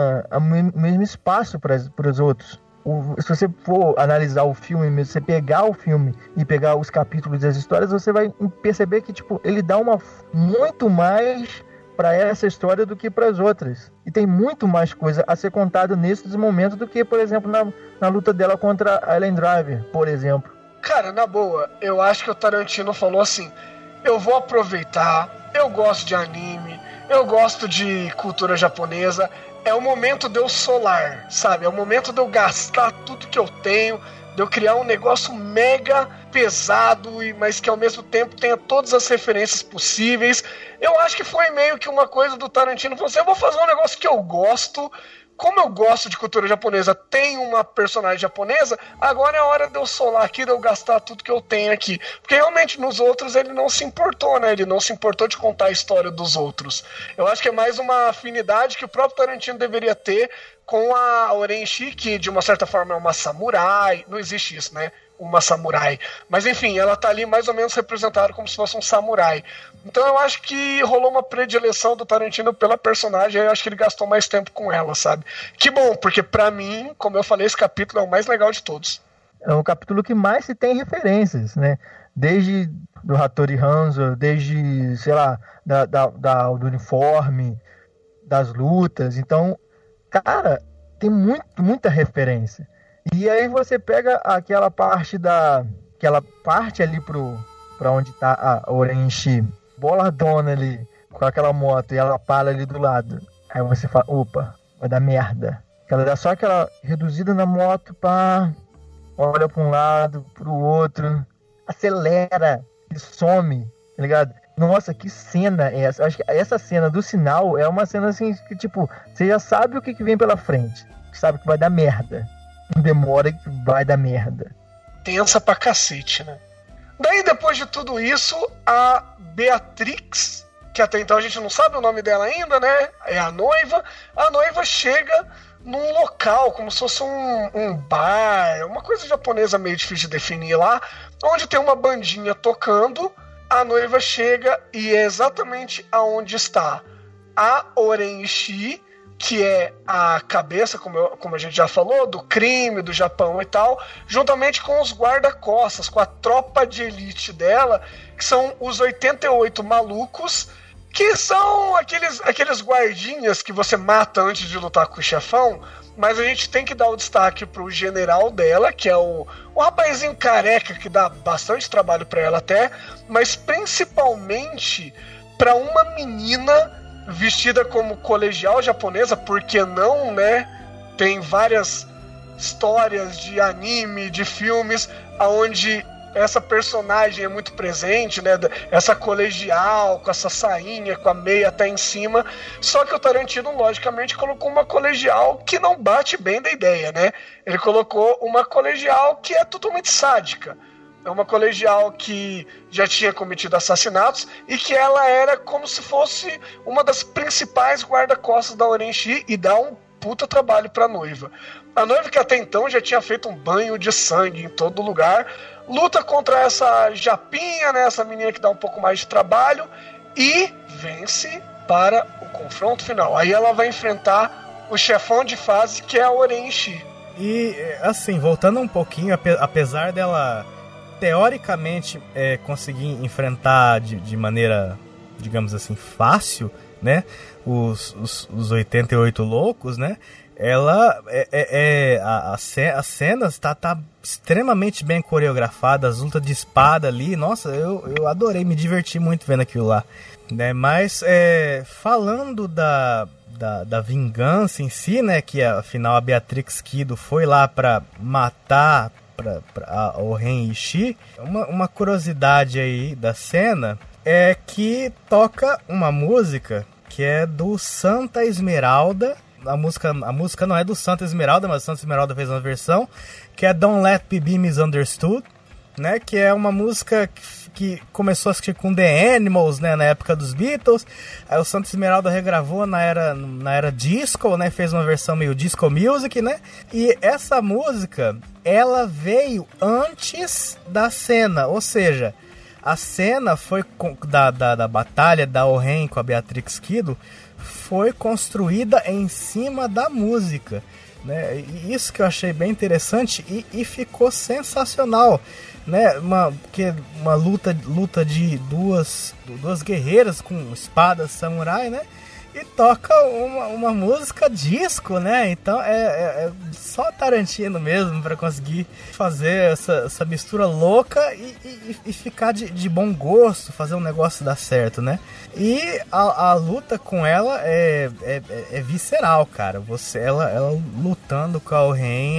espaço para os outros. Se você for analisar o filme, você pegar o filme e pegar os capítulos das histórias, você vai perceber que ele dá muito mais para essa história do que para as outras. E tem muito mais coisa a ser contada nesses momentos do que, por exemplo, na luta dela contra a Ellen Driver, por exemplo. Cara, na boa, eu acho que o Tarantino falou assim: eu vou aproveitar, eu gosto de anime, eu gosto de cultura japonesa, é o momento de eu solar, sabe? É o momento de eu gastar tudo que eu tenho, de eu criar um negócio mega pesado, mas que ao mesmo tempo tenha todas as referências possíveis. Eu acho que foi meio que uma coisa do Tarantino, falou assim: eu vou fazer um negócio que eu gosto. Como eu gosto de cultura japonesa, tem uma personagem japonesa, agora é a hora de eu solar aqui, de eu gastar tudo que eu tenho aqui. Porque realmente nos outros ele não se importou, né? Ele não se importou de contar a história dos outros. Eu acho que é mais uma afinidade que o próprio Tarantino deveria ter com a Orenshi, que de uma certa forma é uma samurai. Não existe isso, né? Uma samurai. Mas enfim, ela tá ali mais ou menos representada como se fosse um samurai. Então eu acho que rolou uma predileção do Tarantino pela personagem, eu acho que ele gastou mais tempo com ela, sabe? Que bom, porque pra mim, como eu falei, esse capítulo é o mais legal de todos. É um capítulo que mais se tem referências, né? Desde do Hattori Hanzo, desde, sei lá, do uniforme, das lutas. Então, cara, tem muita referência. E aí você pega aquela parte ali pra onde tá a Orenshi, boladona ali, com aquela moto, e ela para ali do lado. Aí você fala, opa, vai dar merda. Ela dá só aquela reduzida na moto, olha pra um lado, pro outro, acelera e some, tá ligado? Nossa, que cena é essa? Eu acho que essa cena do sinal é uma cena assim que, tipo, você já sabe o que vem pela frente. Sabe que vai dar merda. Não demora que vai dar merda. Tensa pra cacete, né? Daí, depois de tudo isso, a Beatrix, que até então a gente não sabe o nome dela ainda, né? É a noiva. A noiva chega num local, como se fosse um bar, uma coisa japonesa meio difícil de definir lá, onde tem uma bandinha tocando. A noiva chega e é exatamente aonde está a Orenshi, que é a cabeça, como a gente já falou, do crime, do Japão e tal, juntamente com os guarda-costas, com a tropa de elite dela, que são os 88 malucos, que são aqueles guardinhas que você mata antes de lutar com o chefão, mas a gente tem que dar o destaque pro general dela, que é o rapazinho careca, que dá bastante trabalho pra ela até, mas principalmente pra uma menina vestida como colegial japonesa, porque não, né? Tem várias histórias de anime, de filmes, onde essa personagem é muito presente, né? Essa colegial, com essa sainha, com a meia até em cima. Só que o Tarantino, logicamente, colocou uma colegial que não bate bem da ideia, né? Ele colocou uma colegial que é totalmente sádica. É uma colegial que já tinha cometido assassinatos e que ela era como se fosse uma das principais guarda-costas da Oren-Shi e dá um puta trabalho pra noiva. A noiva que até então já tinha feito um banho de sangue em todo lugar, luta contra essa japinha, né, essa menina que dá um pouco mais de trabalho e vence para o confronto final. Aí ela vai enfrentar o chefão de fase que é a Oren-Shi. E assim, voltando um pouquinho, apesar dela teoricamente conseguir enfrentar de maneira, digamos assim, fácil, né, os 88 loucos, né, ela as cenas tá extremamente bem coreografada, as lutas de espada ali, nossa, eu adorei, me diverti muito vendo aquilo lá, né, mas falando da vingança em si, né, que afinal a Beatrix Kido foi lá pra matar para o Oren-Ishii, uma curiosidade aí da cena é que toca uma música que é do Santa Esmeralda. A música não é do Santa Esmeralda, mas o Santa Esmeralda fez uma versão que é Don't Let Me Be Misunderstood, né, que é uma música que começou a assistir com The Animals, né, na época dos Beatles. Aí o Santa Esmeralda regravou na era disco, né, fez uma versão meio disco music, né, e essa música, ela veio antes da cena, ou seja, a cena foi da batalha da Oren com a Beatrix Kido foi construída em cima da música, né, e isso que eu achei bem interessante e ficou sensacional, né, uma luta de duas guerreiras com espadas samurai, né, e toca uma música disco, né, então é só Tarantino mesmo para conseguir fazer essa mistura louca e ficar de bom gosto, fazer um negócio dar certo, né, e a luta com ela é visceral, cara, ela lutando com a Oren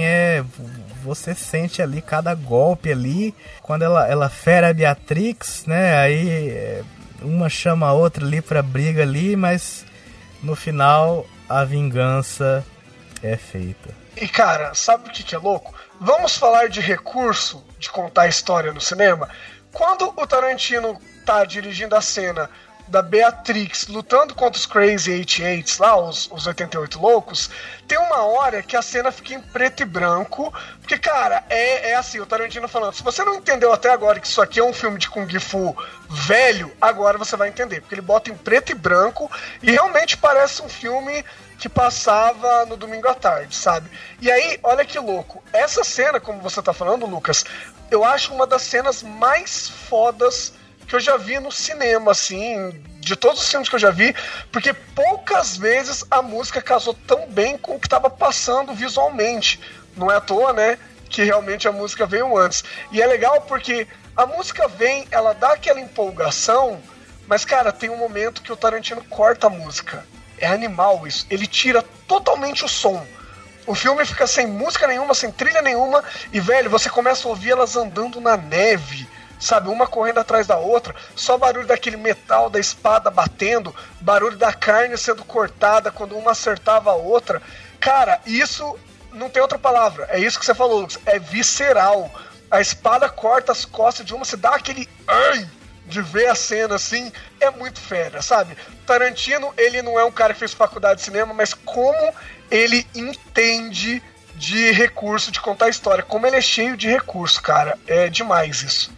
você sente ali cada golpe ali, quando ela fere a Beatrix, né, aí uma chama a outra ali pra briga ali, mas no final a vingança é feita. E cara, sabe o que é louco? Vamos falar de recurso de contar a história no cinema? Quando o Tarantino tá dirigindo a cena da Beatrix lutando contra os Crazy 88 lá, os 88 loucos, tem uma hora que a cena fica em preto e branco, porque, cara, é assim, o Tarantino falando, se você não entendeu até agora que isso aqui é um filme de Kung Fu velho, agora você vai entender, porque ele bota em preto e branco e realmente parece um filme que passava no domingo à tarde, sabe? E aí, olha que louco, essa cena, como você tá falando, Lucas, eu acho uma das cenas mais fodas que eu já vi no cinema, assim, de todos os filmes que eu já vi, porque poucas vezes a música casou tão bem com o que estava passando visualmente. Não é à toa, né, que realmente a música veio antes. E é legal porque a música vem, ela dá aquela empolgação, mas, cara, tem um momento que o Tarantino corta a música. É animal isso. Ele tira totalmente o som. O filme fica sem música nenhuma, sem trilha nenhuma, e, velho, você começa a ouvir elas andando na neve, sabe, uma correndo atrás da outra, só barulho daquele metal da espada batendo, barulho da carne sendo cortada quando uma acertava a outra. Cara, isso não tem outra palavra, é isso que você falou, Lucas, é visceral. A espada corta as costas de uma, se dá aquele ai de ver a cena assim, é muito fera, sabe? Tarantino, ele não é um cara que fez faculdade de cinema, mas como ele entende de recurso, de contar história, como ele é cheio de recurso, cara, é demais isso.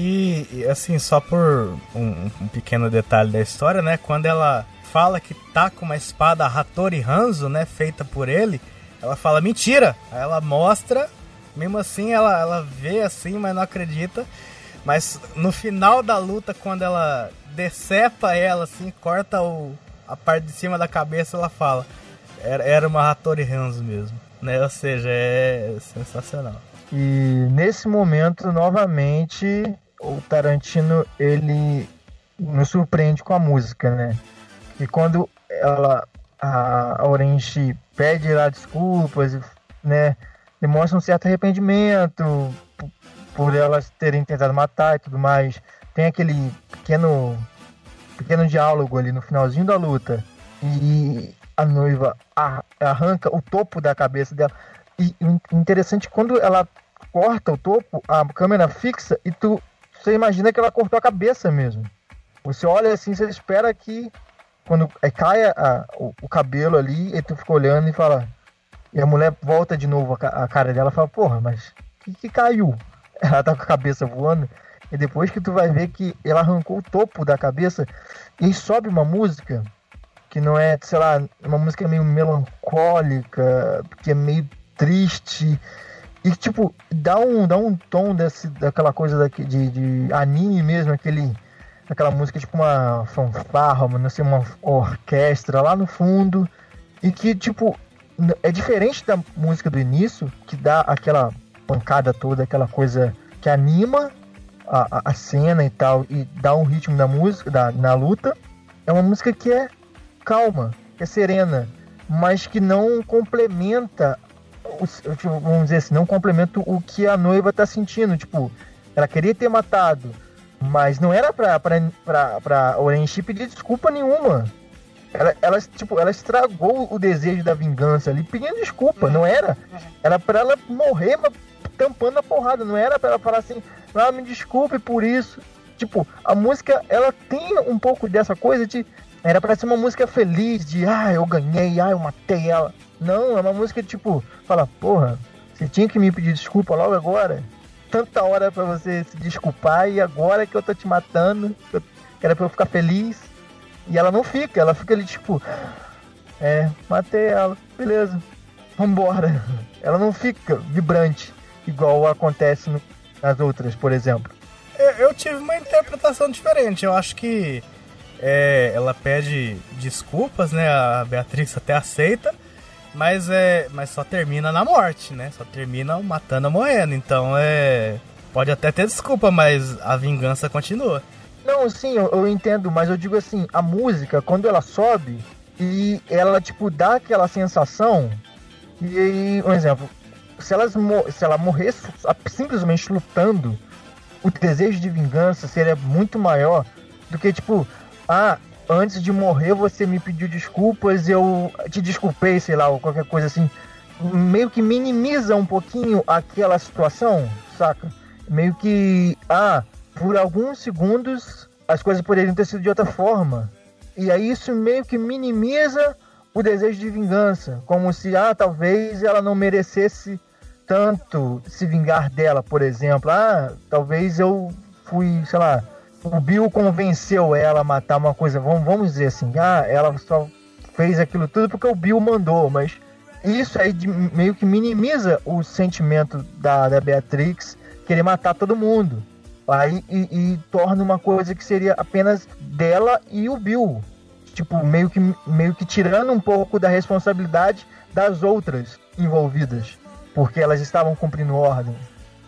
E assim, só por um pequeno detalhe da história, né? Quando ela fala que tá com uma espada Hattori Hanzo, né? Feita por ele, ela fala mentira. Aí ela mostra, mesmo assim ela vê assim, mas não acredita. Mas no final da luta, quando ela decepa ela, assim, corta a parte de cima da cabeça, ela fala, era uma Hattori Hanzo mesmo, né? Ou seja, é sensacional. E nesse momento, novamente, o Tarantino, ele nos surpreende com a música, né? E quando a Oren-Ishii pede lá desculpas, né? Demonstra um certo arrependimento por elas terem tentado matar e tudo mais. Tem aquele pequeno diálogo ali no finalzinho da luta. E a noiva arranca o topo da cabeça dela. E interessante, quando ela corta o topo, a câmera fixa e você imagina que ela cortou a cabeça mesmo. Você olha assim, você espera que quando cai o cabelo ali, e tu fica olhando e fala... E a mulher volta de novo a cara dela e fala, porra, mas que caiu? Ela tá com a cabeça voando. E depois que tu vai ver que ela arrancou o topo da cabeça, e aí sobe uma música que não é, sei lá, uma música meio melancólica, que é meio triste, e tipo, dá um tom daquela coisa de anime mesmo, aquela música tipo uma fanfarra, não sei, uma orquestra lá no fundo, e que tipo, é diferente da música do início, que dá aquela pancada toda, aquela coisa que anima a cena e tal, e dá um ritmo da música, na luta. É uma música que é calma, que é serena, mas que não complementa, vamos dizer assim, não complementa o que a noiva tá sentindo. Tipo, ela queria ter matado, mas não era pra Orenchi pedir desculpa nenhuma. Ela estragou o desejo da vingança ali, pedindo desculpa, não era? Era pra ela morrer, mas tampando a porrada, não era pra ela falar assim, me desculpe por isso. Tipo, a música, ela tem um pouco dessa coisa de... Era pra ser uma música feliz, de, eu ganhei, eu matei ela. Não, é uma música tipo, fala, porra, você tinha que me pedir desculpa logo agora? Tanta hora pra você se desculpar, e agora que eu tô te matando, que era pra eu ficar feliz. E ela não fica, ela fica ali tipo, matei ela, beleza, vambora. Ela não fica vibrante, igual acontece nas outras, por exemplo. Eu tive uma interpretação diferente. Eu acho que ela pede desculpas, né? A Beatrix até aceita, mas só termina na morte, né? Só termina matando ou morrendo. Então pode até ter desculpa, mas a vingança continua. Não, sim, eu entendo, mas eu digo assim, a música, quando ela sobe e ela, tipo, dá aquela sensação, e aí, um exemplo, se ela morresse simplesmente lutando, o desejo de vingança seria muito maior do que, tipo, antes de morrer você me pediu desculpas, eu te desculpei, sei lá, ou qualquer coisa assim. Meio que minimiza um pouquinho aquela situação, saca? Meio que, por alguns segundos as coisas poderiam ter sido de outra forma. E aí isso meio que minimiza o desejo de vingança. Como se, talvez ela não merecesse tanto se vingar dela, por exemplo. Talvez eu fui, sei lá, o Bill convenceu ela a matar uma coisa. Vamos dizer assim, ela só fez aquilo tudo porque o Bill mandou. Mas isso aí meio que minimiza o sentimento da Beatrix querer matar todo mundo. Aí, e torna uma coisa que seria apenas dela e o Bill. Tipo, meio que tirando um pouco da responsabilidade das outras envolvidas, porque elas estavam cumprindo ordem.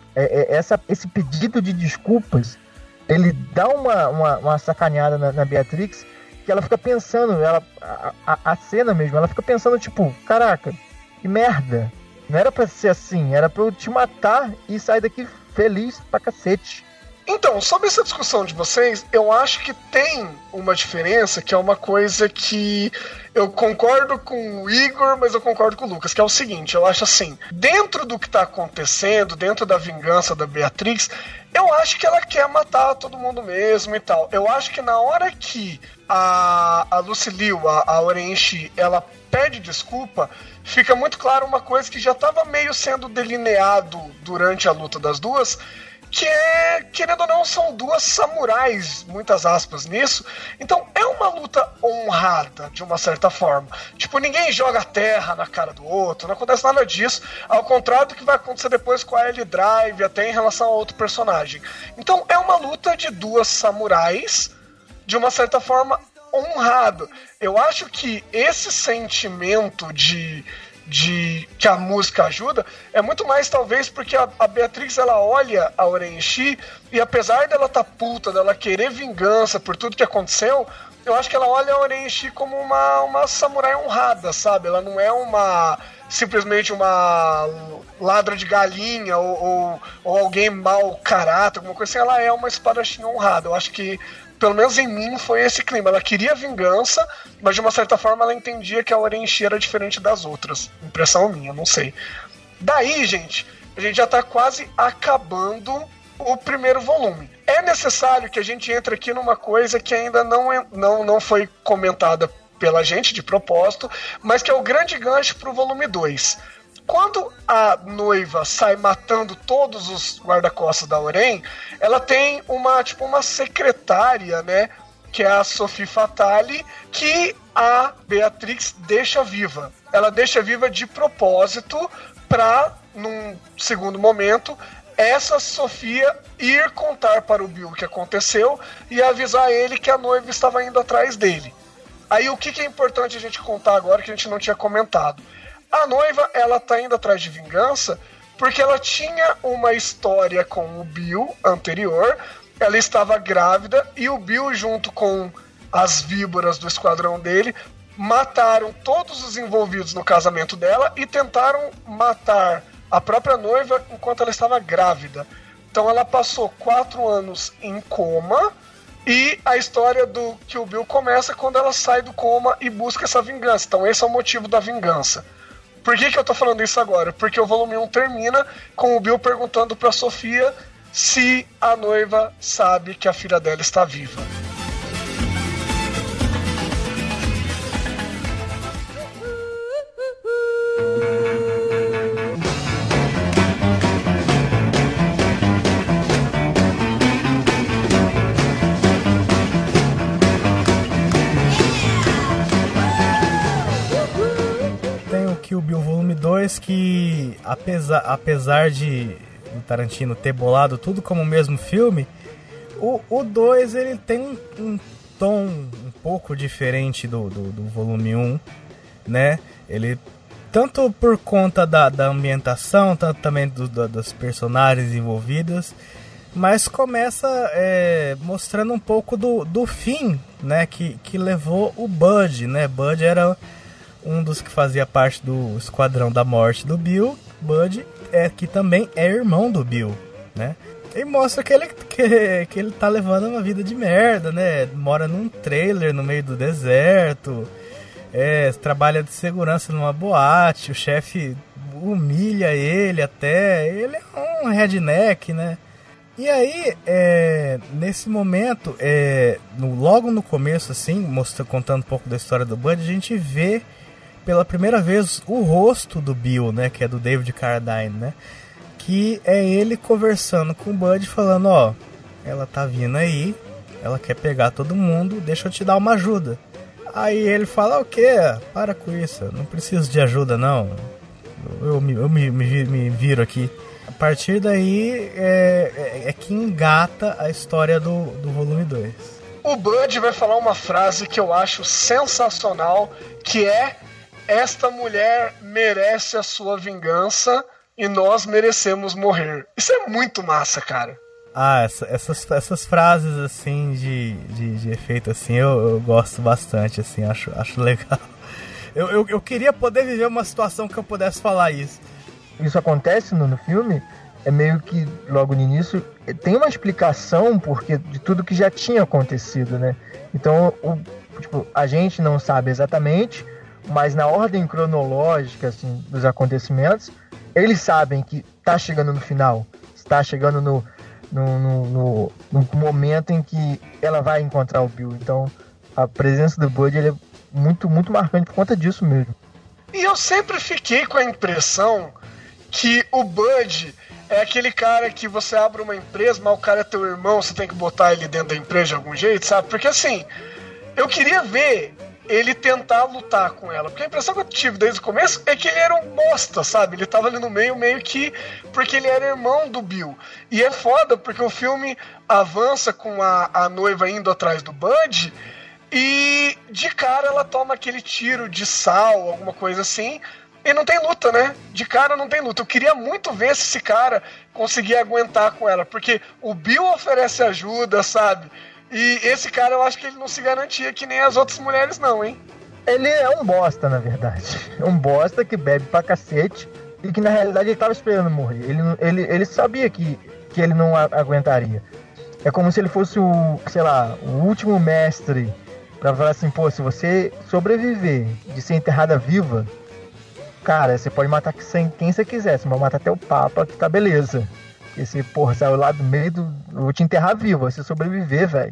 Esse pedido de desculpas, ele dá uma sacaneada na Beatrix, que ela fica pensando, a cena mesmo, ela fica pensando, tipo, caraca, que merda. Não era pra ser assim, era pra eu te matar e sair daqui feliz pra cacete. Então, sobre essa discussão de vocês, eu acho que tem uma diferença, que é uma coisa que eu concordo com o Igor, mas eu concordo com o Lucas, que é o seguinte, eu acho assim, dentro do que tá acontecendo, dentro da vingança da Beatrix, eu acho que ela quer matar todo mundo mesmo e tal. Eu acho que na hora que a Lucy Liu, a Orenchi, ela pede desculpa, fica muito claro uma coisa que já estava meio sendo delineado durante a luta das duas, que querendo ou não, são duas samurais, muitas aspas nisso. Então é uma luta honrada, de uma certa forma. Tipo, ninguém joga terra na cara do outro, não acontece nada disso, ao contrário do que vai acontecer depois com a Ellie Drive, até em relação a outro personagem. Então é uma luta de duas samurais, de uma certa forma honrado. Eu acho que esse sentimento de que a música ajuda, é muito mais talvez porque a Beatrix, ela olha a Orenchi e apesar dela tá puta, dela querer vingança por tudo que aconteceu, eu acho que ela olha a Orenchi como uma samurai honrada, sabe? Ela não é simplesmente uma ladra de galinha ou alguém mau caráter, alguma coisa assim. Ela é uma espadachim honrada. Eu acho que, pelo menos em mim, foi esse clima. Ela queria vingança, mas de uma certa forma ela entendia que a Orenchi era diferente das outras. Impressão minha, não sei. Daí, gente, a gente já tá quase acabando o primeiro volume. É necessário que a gente entre aqui numa coisa que ainda não foi comentada pela gente de propósito, mas que é o grande gancho pro volume 2. Quando a noiva sai matando todos os guarda-costas da Oren, ela tem uma secretária, né, que é a Sophie Fatale, que a Beatrix deixa viva. Ela deixa viva de propósito para, num segundo momento, essa Sofia ir contar para o Bill o que aconteceu e avisar ele que a noiva estava indo atrás dele. Aí o que é importante a gente contar agora que a gente não tinha comentado? A noiva, ela tá indo atrás de vingança porque ela tinha uma história com o Bill anterior, ela estava grávida e o Bill, junto com as víboras do esquadrão dele, mataram todos os envolvidos no casamento dela e tentaram matar a própria noiva enquanto ela estava grávida. Então ela passou 4 anos em coma e a história do Kill Bill começa quando ela sai do coma e busca essa vingança. Então esse é o motivo da vingança. Por que eu tô falando isso agora? Porque o volume 1 termina com o Bill perguntando pra Sofia se a noiva sabe que a filha dela está viva. Kill Bill Volume 2, que apesar de o Tarantino ter bolado tudo como o mesmo filme, o 2 ele tem um tom um pouco diferente do volume 1, né? Ele, tanto por conta da ambientação, tanto também dos personagens envolvidos, mas começa mostrando um pouco do fim, né? Que levou o Bud, né? Bud era um dos que fazia parte do Esquadrão da Morte do Bill. Bud que também é irmão do Bill, né? E mostra que ele tá levando uma vida de merda, né? Mora num trailer no meio do deserto, trabalha de segurança numa boate, o chefe humilha ele até, ele é um redneck, né? E aí, nesse momento, logo no começo, assim, contando um pouco da história do Bud, a gente vê pela primeira vez o rosto do Bill, né, que é do David Carradine, né, que é ele conversando com o Bud, falando, ó, ela tá vindo aí, ela quer pegar todo mundo, deixa eu te dar uma ajuda. Aí ele fala, o quê? Para com isso, eu não preciso de ajuda não, eu me viro aqui. A partir daí é que engata a história do volume 2. O Bud vai falar uma frase que eu acho sensacional, que é: esta mulher merece a sua vingança e nós merecemos morrer. Isso é muito massa, cara. Ah, essas frases assim de efeito assim eu gosto bastante, assim, acho legal. Eu queria poder viver uma situação que eu pudesse falar isso. Isso acontece no filme, é meio que logo no início tem uma explicação porque de tudo que já tinha acontecido, né? Então, a gente não sabe exatamente, mas na ordem cronológica assim, dos acontecimentos, eles sabem que tá chegando no final, está chegando no momento em que ela vai encontrar o Bill. Então, a presença do Bud ele é muito, muito marcante por conta disso mesmo. E eu sempre fiquei com a impressão que o Bud é aquele cara que você abre uma empresa, mas o cara é teu irmão, você tem que botar ele dentro da empresa de algum jeito, sabe? Porque assim, eu queria ver ele tentar lutar com ela, porque a impressão que eu tive desde o começo é que ele era um bosta, sabe? Ele tava ali no meio que porque ele era irmão do Bill. E é foda porque o filme avança com a noiva indo atrás do Bud e de cara ela toma aquele tiro de sal, alguma coisa assim, e não tem luta, né? De cara não tem luta. Eu queria muito ver se esse cara conseguia aguentar com ela, porque o Bill oferece ajuda, sabe? E esse cara, eu acho que ele não se garantia que nem as outras mulheres não, hein? Ele é um bosta, na verdade. É um bosta que bebe pra cacete e que na realidade ele tava esperando morrer. Ele sabia que ele não aguentaria. É como se ele fosse o, sei lá, o último mestre pra falar assim, pô, se você sobreviver de ser enterrada viva, cara, você pode matar quem você quiser, você pode matar até o Papa, que tá beleza. Porque você, porra, saiu lá do meio do... Eu vou te enterrar viva, você sobreviver, velho.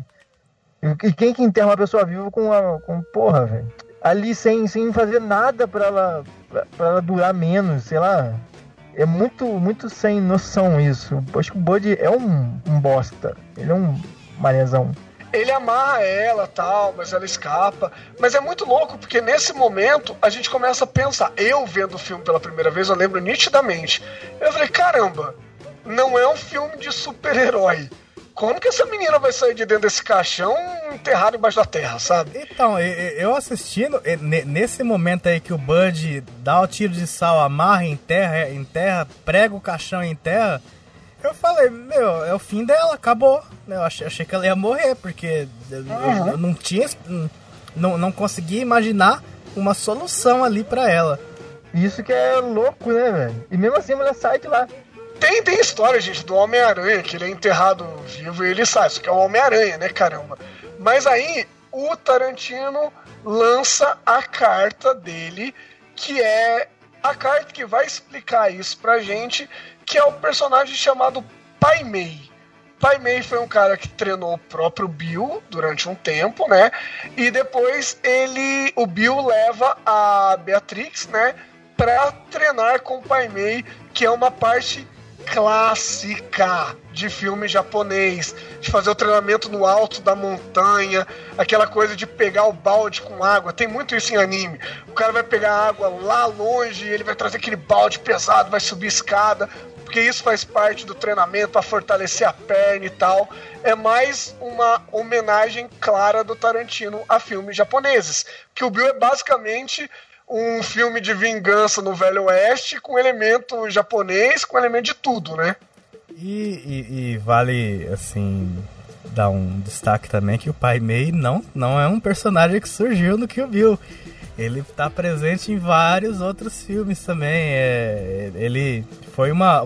E quem que enterra uma pessoa viva com porra, velho? Ali sem fazer nada pra ela durar menos, sei lá. É muito sem noção isso. Acho que o Bud é um bosta. Ele é um manezão. Ele amarra ela tal, mas ela escapa. Mas é muito louco, porque nesse momento a gente começa a pensar. Eu vendo o filme pela primeira vez, eu lembro nitidamente. Eu falei, caramba, não é um filme de super-herói. Como que essa menina vai sair de dentro desse caixão enterrada embaixo da terra, sabe? Então, eu assistindo, nesse momento aí que o Bud dá o tiro de sal, amarra em terra, prega o caixão em terra, eu falei, meu, é o fim dela, acabou. Eu achei que ela ia morrer, porque eu não tinha, não conseguia imaginar uma solução ali pra ela. Isso que é louco, né, velho? E mesmo assim ela sai de lá. Tem história, gente, do Homem-Aranha, que ele é enterrado vivo e ele sai. Isso que é o Homem-Aranha, né, caramba? Mas aí, o Tarantino lança a carta dele, que é a carta que vai explicar isso pra gente, que é o personagem chamado Pai Mei. Pai Mei foi um cara que treinou o próprio Bill durante um tempo, né? E depois o Bill leva a Beatrix, né, pra treinar com o Pai Mei, que é uma parte clássica de filme japonês, de fazer o treinamento no alto da montanha, aquela coisa de pegar o balde com água. Tem muito isso em anime. O cara vai pegar água lá longe, ele vai trazer aquele balde pesado, vai subir escada, porque isso faz parte do treinamento para fortalecer a perna e tal. É mais uma homenagem clara do Tarantino a filmes japoneses. Kill Bill é basicamente um filme de vingança no Velho Oeste com elemento japonês, com elemento de tudo, né? E vale, assim, dar um destaque também que o Pai Mei não é um personagem que surgiu no Kill Bill. Ele tá presente em vários outros filmes também. Ele foi uma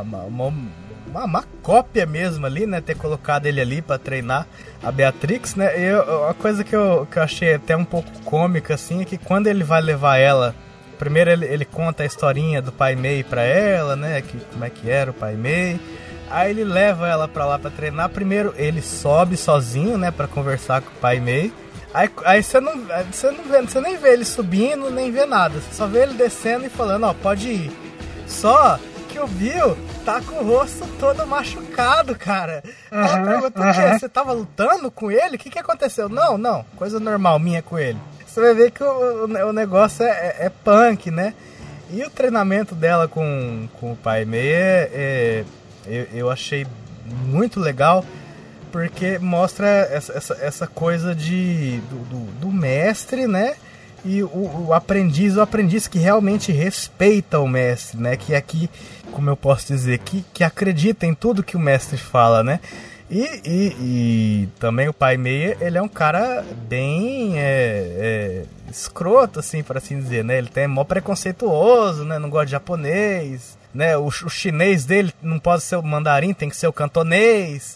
cópia mesmo ali, né? Ter colocado ele ali pra treinar a Beatrix, né? E uma coisa que eu achei até um pouco cômica, assim, é que quando ele vai levar ela... Primeiro ele conta a historinha do Pai Mei pra ela, né? Como é que era o Pai Mei. Aí ele leva ela pra lá pra treinar. Primeiro ele sobe sozinho, né? Pra conversar com o Pai Mei. Aí você nem vê ele subindo, nem vê nada. Você só vê ele descendo e falando, ó, pode ir. Só que o Bill tá com o rosto todo machucado, cara. Ela perguntou o quê? Você tava lutando com ele? O que aconteceu? Não, coisa normal minha com ele. Você vai ver que o negócio é punk, né? E o treinamento dela com o Pai Mei eu achei muito legal, porque mostra essa coisa do mestre, né? E o aprendiz que realmente respeita o mestre, né? Que aqui, como eu posso dizer, que acredita em tudo que o mestre fala, né? E também o Pai Mei, ele é um cara bem escroto, assim, por assim dizer, né? Ele tem mó preconceituoso, né? Não gosta de japonês, né? O chinês dele não pode ser o mandarim, tem que ser o cantonês.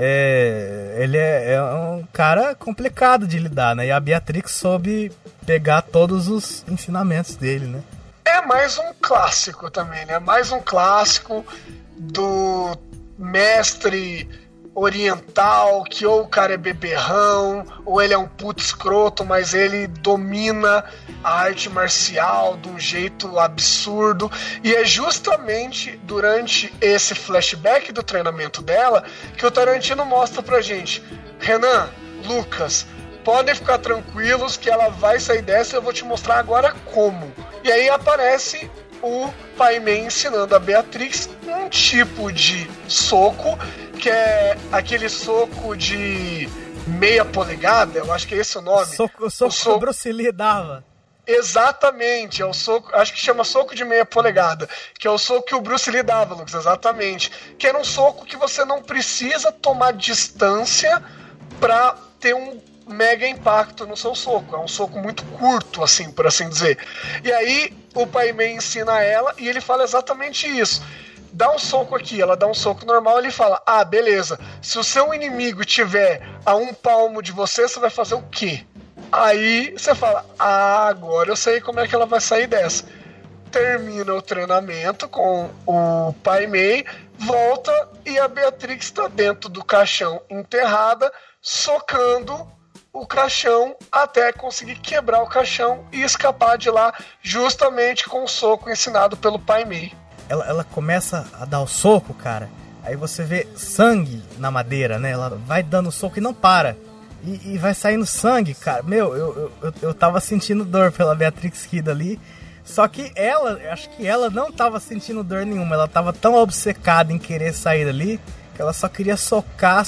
Ele é um cara complicado de lidar, né? E a Beatrix soube pegar todos os ensinamentos dele, né? É mais um clássico também, né? Mais um clássico do mestre oriental, que ou o cara é beberrão, ou ele é um puto escroto, mas ele domina a arte marcial de um jeito absurdo. E é justamente durante esse flashback do treinamento dela que o Tarantino mostra pra gente: Renan, Lucas, podem ficar tranquilos que ela vai sair dessa e eu vou te mostrar agora como. E aí aparece o Pai Mei ensinando a Beatrix um tipo de soco, que é aquele soco de meia polegada, eu acho que é esse o nome. O soco que o Bruce Lee dava. Exatamente, é o soco, acho que chama soco de meia polegada, que é o soco que o Bruce Lee dava, Lucas, exatamente. Que era um soco que você não precisa tomar distância pra ter um mega impacto no seu soco. É um soco muito curto, assim, por assim dizer. E aí o Pai Mei ensina ela e ele fala exatamente isso. Dá um soco aqui, ela dá um soco normal, ele fala, beleza, se o seu inimigo tiver a 1 palmo de você, você vai fazer o quê? Aí você fala, agora eu sei como é que ela vai sair dessa. Termina o treinamento com o Pai Mei, volta e a Beatrix está dentro do caixão enterrada, socando o caixão até conseguir quebrar o caixão e escapar de lá justamente com o soco ensinado pelo Pai Mei. Ela começa a dar o soco, cara, aí você vê sangue na madeira, né? Ela vai dando soco e não para. E vai saindo sangue, cara. Meu, eu tava sentindo dor pela Beatrix Kidd ali. Só que acho que ela não tava sentindo dor nenhuma. Ela tava tão obcecada em querer sair dali que ela só queria socar.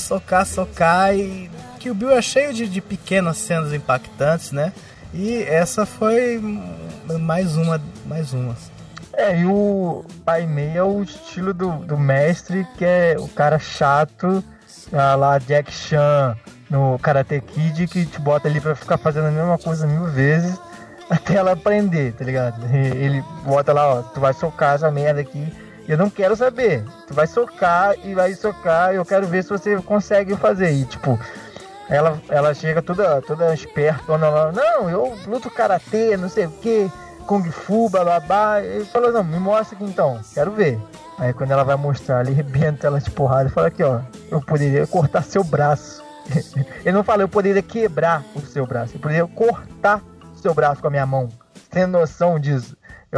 E Kill Bill é cheio de pequenas cenas impactantes, né? E essa foi mais uma. E o Pai Mei é o estilo do mestre, que é o cara chato, lá Jack Chan no Karate Kid, que te bota ali pra ficar fazendo a mesma coisa 1000 vezes até ela aprender, tá ligado? Ele bota lá, tu vai socar essa merda aqui, e eu não quero saber. Tu vai socar e eu quero ver se você consegue fazer. E tipo, ela chega toda espertona lá, não, eu luto karatê, não sei o que, Kung Fu, bababá. Ele falou, não, me mostra aqui então, quero ver. Aí quando ela vai mostrar, ele arrebenta ela de porrada e fala aqui, ó, eu poderia cortar seu braço. Ele não fala, eu poderia quebrar o seu braço, eu poderia cortar seu braço com a minha mão. Tem noção disso?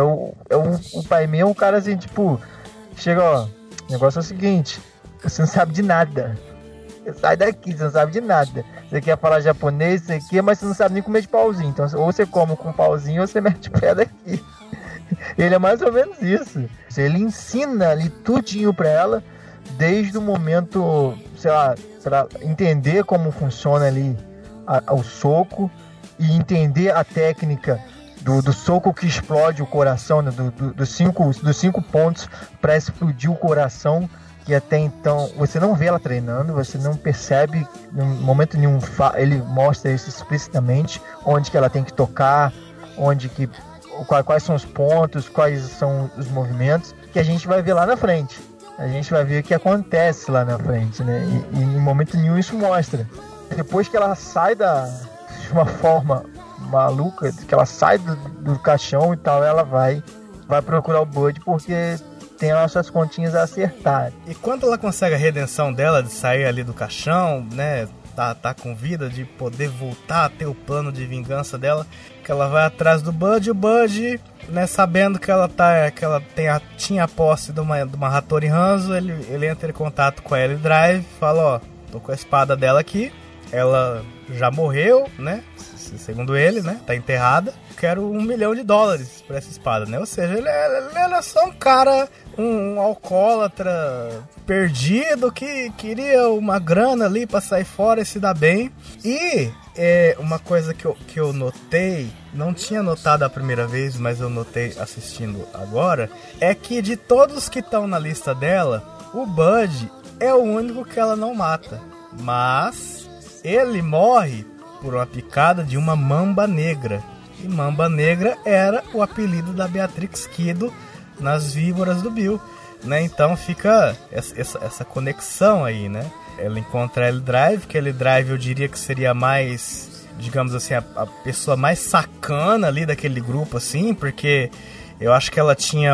O Pai Mei é um cara assim, tipo, chega, ó, o negócio é o seguinte, você não sabe de nada. Sai daqui, você não sabe de nada. Você quer falar japonês, você quer, mas você não sabe nem comer de pauzinho. Então, ou você come com pauzinho ou você mete o pé daqui. Ele é mais ou menos isso. Ele ensina ali tudinho pra ela, desde o momento, sei lá, pra entender como funciona ali o soco e entender a técnica do soco que explode o coração, né? dos cinco pontos para explodir o coração, que até então você não vê ela treinando, você não percebe em momento nenhum. Ele mostra isso explicitamente, onde que ela tem que tocar, quais são os pontos, quais são os movimentos, que a gente vai ver lá na frente. A gente vai ver o que acontece lá na frente, né? E em momento nenhum isso mostra. Depois que ela sai de uma forma maluca, que ela sai do caixão e tal, ela vai procurar o Bud, porque tem lá suas continhas a acertar. E quando ela consegue a redenção dela de sair ali do caixão, né? Tá com vida, de poder voltar a ter o plano de vingança dela, que ela vai atrás do Bud, e o Bud, né, sabendo que ela tinha a posse de uma Hattori Hanzo, ele entra em contato com a L Drive, fala, ó, tô com a espada dela aqui, ela já morreu, né, segundo ele, né, tá enterrada, quero $1 milhão por essa espada, né, ou seja, ele era só um cara, um alcoólatra perdido que queria uma grana ali pra sair fora e se dar bem. E uma coisa que eu notei, não tinha notado a primeira vez, mas eu notei assistindo agora, é que de todos que estão na lista dela, o Bud é o único que ela não mata. Mas ele morre por uma picada de uma mamba negra. E mamba negra era o apelido da Beatrix Kidd nas víboras do Bill, né? Então fica essa conexão aí, né? Ela encontra a L-Drive, que a L-Drive eu diria que seria mais, digamos assim, a pessoa mais sacana ali daquele grupo, assim, porque eu acho que ela tinha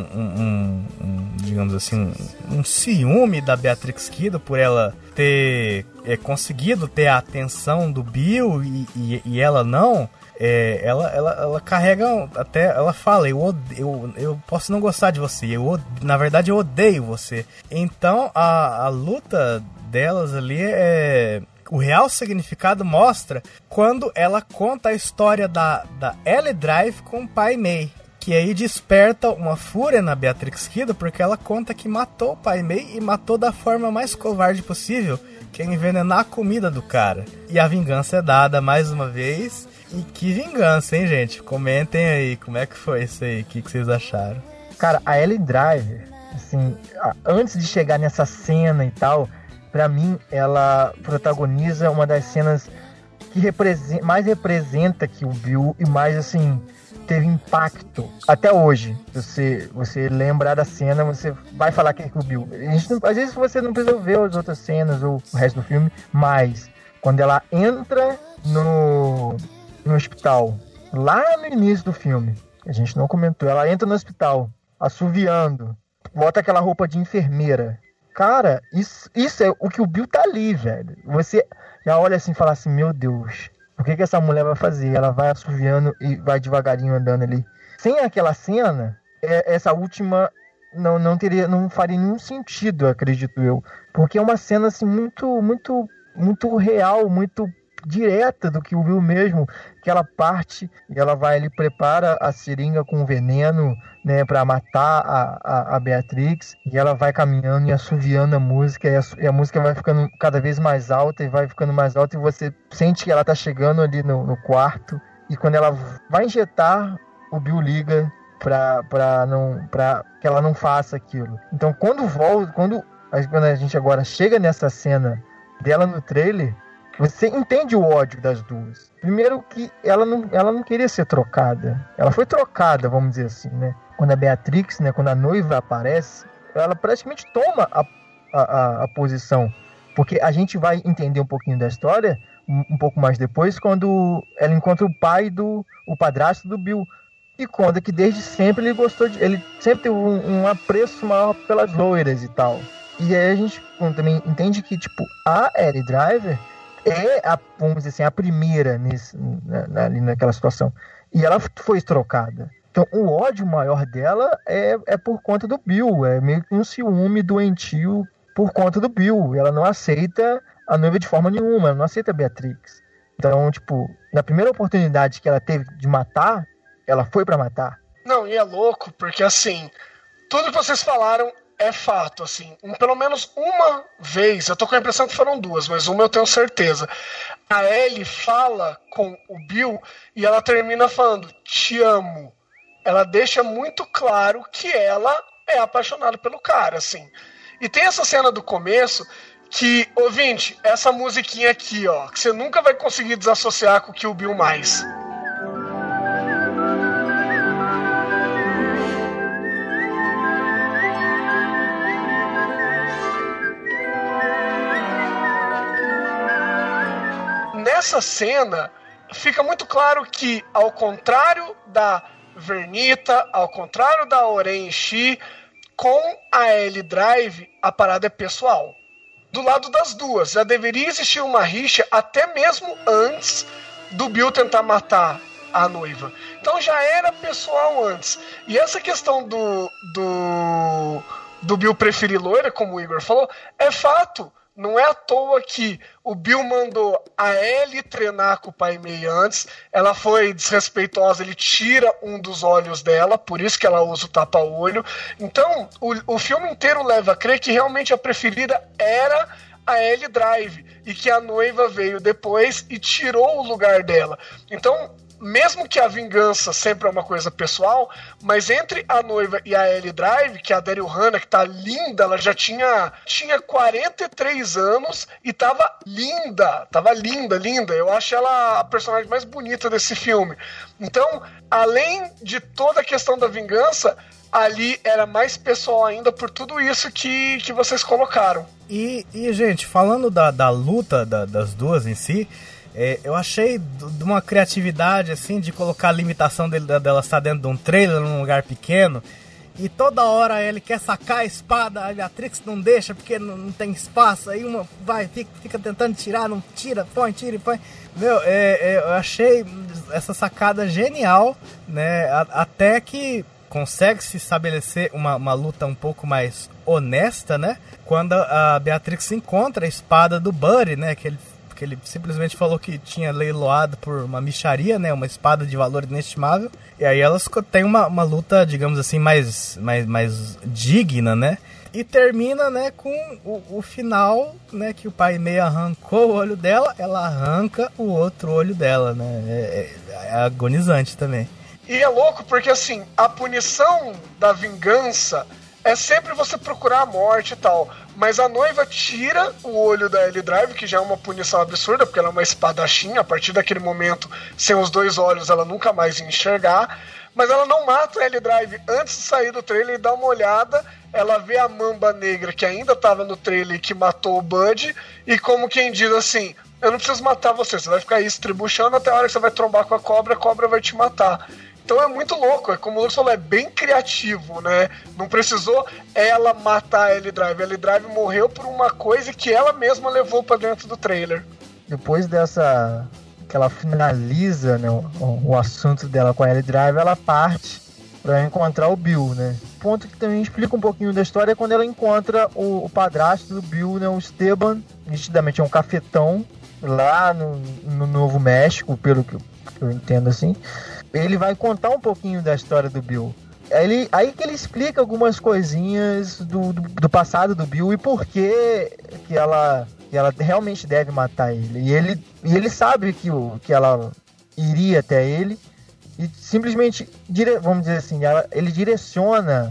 digamos assim, um ciúme da Beatrix Kidd por ela ter conseguido ter a atenção do Bill e ela não. Ela carrega, até ela fala, eu posso não gostar de você, na verdade eu odeio você. Então a luta delas ali o real significado mostra quando ela conta a história da L-Drive com o Pai Mei, que aí desperta uma fúria na Beatrix Kidd, porque ela conta que matou o Pai Mei e matou da forma mais covarde possível, que é envenenar a comida do cara. E a vingança é dada mais uma vez. E que vingança, hein, gente? Comentem aí, como é que foi isso aí? O que vocês acharam? Cara, a Ellen Driver, assim, antes de chegar nessa cena e tal, pra mim, ela protagoniza uma das cenas que mais representa Kill Bill e mais, assim, teve impacto até hoje. Você lembrar da cena, você vai falar que é Kill Bill. Às vezes você não precisa ver as outras cenas ou o resto do filme, mas quando ela entra no hospital, lá no início do filme, a gente não comentou, ela entra no hospital, assoviando, bota aquela roupa de enfermeira. Cara, isso é o que o Bill tá ali, velho. Você já olha assim e fala assim, meu Deus, o que essa mulher vai fazer? Ela vai assoviando e vai devagarinho andando ali. Sem aquela cena, essa última não faria nenhum sentido, acredito eu. Porque é uma cena assim muito real, muito direta do que o Bill mesmo, que ela parte e ela vai ali, prepara a seringa com veneno, né, para matar a Beatrix, e ela vai caminhando e assoviando a música, e a música vai ficando cada vez mais alta e vai ficando mais alta, e você sente que ela tá chegando ali no quarto, e quando ela vai injetar, o Bill liga pra que ela não faça aquilo. Então quando a gente agora chega nessa cena dela no trailer, você entende o ódio das duas. Primeiro que ela não queria ser trocada. Ela foi trocada, vamos dizer assim, né? Quando a Beatrix, né, quando a noiva aparece, ela praticamente toma a posição. Porque a gente vai entender um pouquinho da história, um pouco mais depois, quando ela encontra o padrasto do Bill. E conta que desde sempre ele sempre teve um apreço maior pelas loiras e tal. E aí a gente também entende que, tipo, a Ellie Driver vamos dizer assim, a primeira ali naquela situação. E ela foi trocada. Então, o ódio maior dela é por conta do Bill. É meio que um ciúme doentio por conta do Bill. Ela não aceita a noiva de forma nenhuma. Ela não aceita a Beatrix. Então, tipo, na primeira oportunidade que ela teve de matar, ela foi pra matar. Não, e é louco, porque assim, tudo que vocês falaram é fato, assim. Pelo menos uma vez, eu tô com a impressão que foram duas, mas uma eu tenho certeza. A Ellie fala com o Bill e ela termina falando, te amo. Ela deixa muito claro que ela é apaixonada pelo cara, assim. E tem essa cena do começo que, ouvinte, essa musiquinha aqui, ó, que você nunca vai conseguir desassociar com o Kill Bill mais. Nessa cena, fica muito claro que, ao contrário da Vernita, ao contrário da Oren Shi, com a Ellie Drive, a parada é pessoal. Do lado das duas, já deveria existir uma rixa até mesmo antes do Bill tentar matar a noiva. Então já era pessoal antes. E essa questão do Bill preferir loira, como o Igor falou, é fato. Não é à toa que o Bill mandou a Ellie treinar com o Pai Mei antes, ela foi desrespeitosa, ele tira um dos olhos dela, por isso que ela usa o tapa-olho. Então, o filme inteiro leva a crer que realmente a preferida era a Ellie Drive, e que a noiva veio depois e tirou o lugar dela. Então, mesmo que a vingança sempre é uma coisa pessoal, mas entre a noiva e a Ellie Drive, que é a Daryl Hannah, que tá linda, ela já tinha 43 anos e tava linda, linda. Eu acho ela a personagem mais bonita desse filme. Então, além de toda a questão da vingança, ali era mais pessoal ainda por tudo isso que vocês colocaram. E gente, falando da luta das duas em si, eu achei de uma criatividade, assim, de colocar a limitação dela estar dentro de um trailer, num lugar pequeno, e toda hora ele quer sacar a espada, a Beatrix não deixa, porque não tem espaço, aí uma fica tentando tirar, não tira, tira e põe. Meu, eu achei essa sacada genial, né, até que consegue se estabelecer uma luta um pouco mais honesta, né, quando a Beatrix encontra a espada do Buddy, né, que ele simplesmente falou que tinha leiloado por uma mixaria, né, uma espada de valor inestimável, e aí elas têm uma luta, digamos assim, mais digna, né, e termina, né, com o final, né, que o Pai Mei arrancou o olho dela, ela arranca o outro olho dela, né, é agonizante também. E é louco porque, assim, a punição da vingança, é sempre você procurar a morte e tal. Mas a noiva tira o olho da Ellie Drive, que já é uma punição absurda, porque ela é uma espadachim. A partir daquele momento, sem os 2 olhos, ela nunca mais ia enxergar. Mas ela não mata a Ellie Drive antes de sair do trailer e dá uma olhada. Ela vê a Mamba Negra, que ainda estava no trailer, que matou o Bud. E como quem diz assim, eu não preciso matar você, você vai ficar aí estribuchando até a hora que você vai trombar com a cobra vai te matar. Então é muito louco, é como o Lucas falou, é bem criativo, né? Não precisou ela matar a Ellie Drive. A Ellie Drive morreu por uma coisa que ela mesma levou pra dentro do trailer. Depois dessa... que ela finaliza, né, o assunto dela com a Ellie Drive, ela parte pra encontrar o Bill, né? Ponto que também explica um pouquinho da história é quando ela encontra o padrasto do Bill, né, o Esteban, nitidamente é um cafetão, lá no Novo México, pelo que eu entendo assim. Ele vai contar um pouquinho da história do Bill. Aí que ele explica algumas coisinhas do passado do Bill e por que ela realmente deve matar ele. E ele sabe que ela iria até ele e simplesmente, vamos dizer assim, ele direciona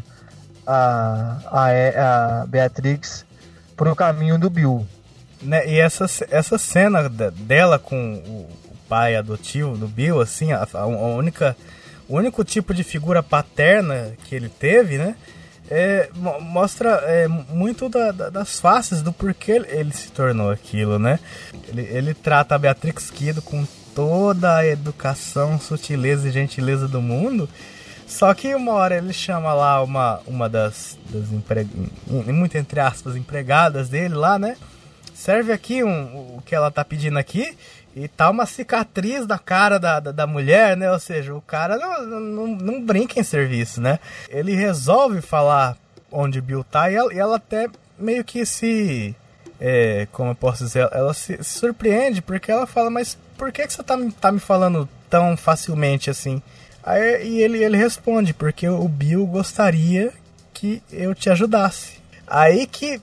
a Beatrix para o caminho do Bill. Né? E essa cena dela com o pai adotivo do Bill, assim, o único tipo de figura paterna que ele teve, né? Mostra muito das faces do porquê ele se tornou aquilo, né? Ele trata a Beatrix Kiddo com toda a educação, sutileza e gentileza do mundo, só que uma hora ele chama lá uma das muito entre aspas, empregadas dele lá, né? Serve aqui o que ela tá pedindo aqui, e tá uma cicatriz da cara da mulher, né? Ou seja, o cara não brinca em serviço, né? Ele resolve falar onde Bill tá e ela até meio que como eu posso dizer, ela se surpreende, porque ela fala, mas por que você tá me falando tão facilmente assim? E ele responde, porque o Bill gostaria que eu te ajudasse. Aí que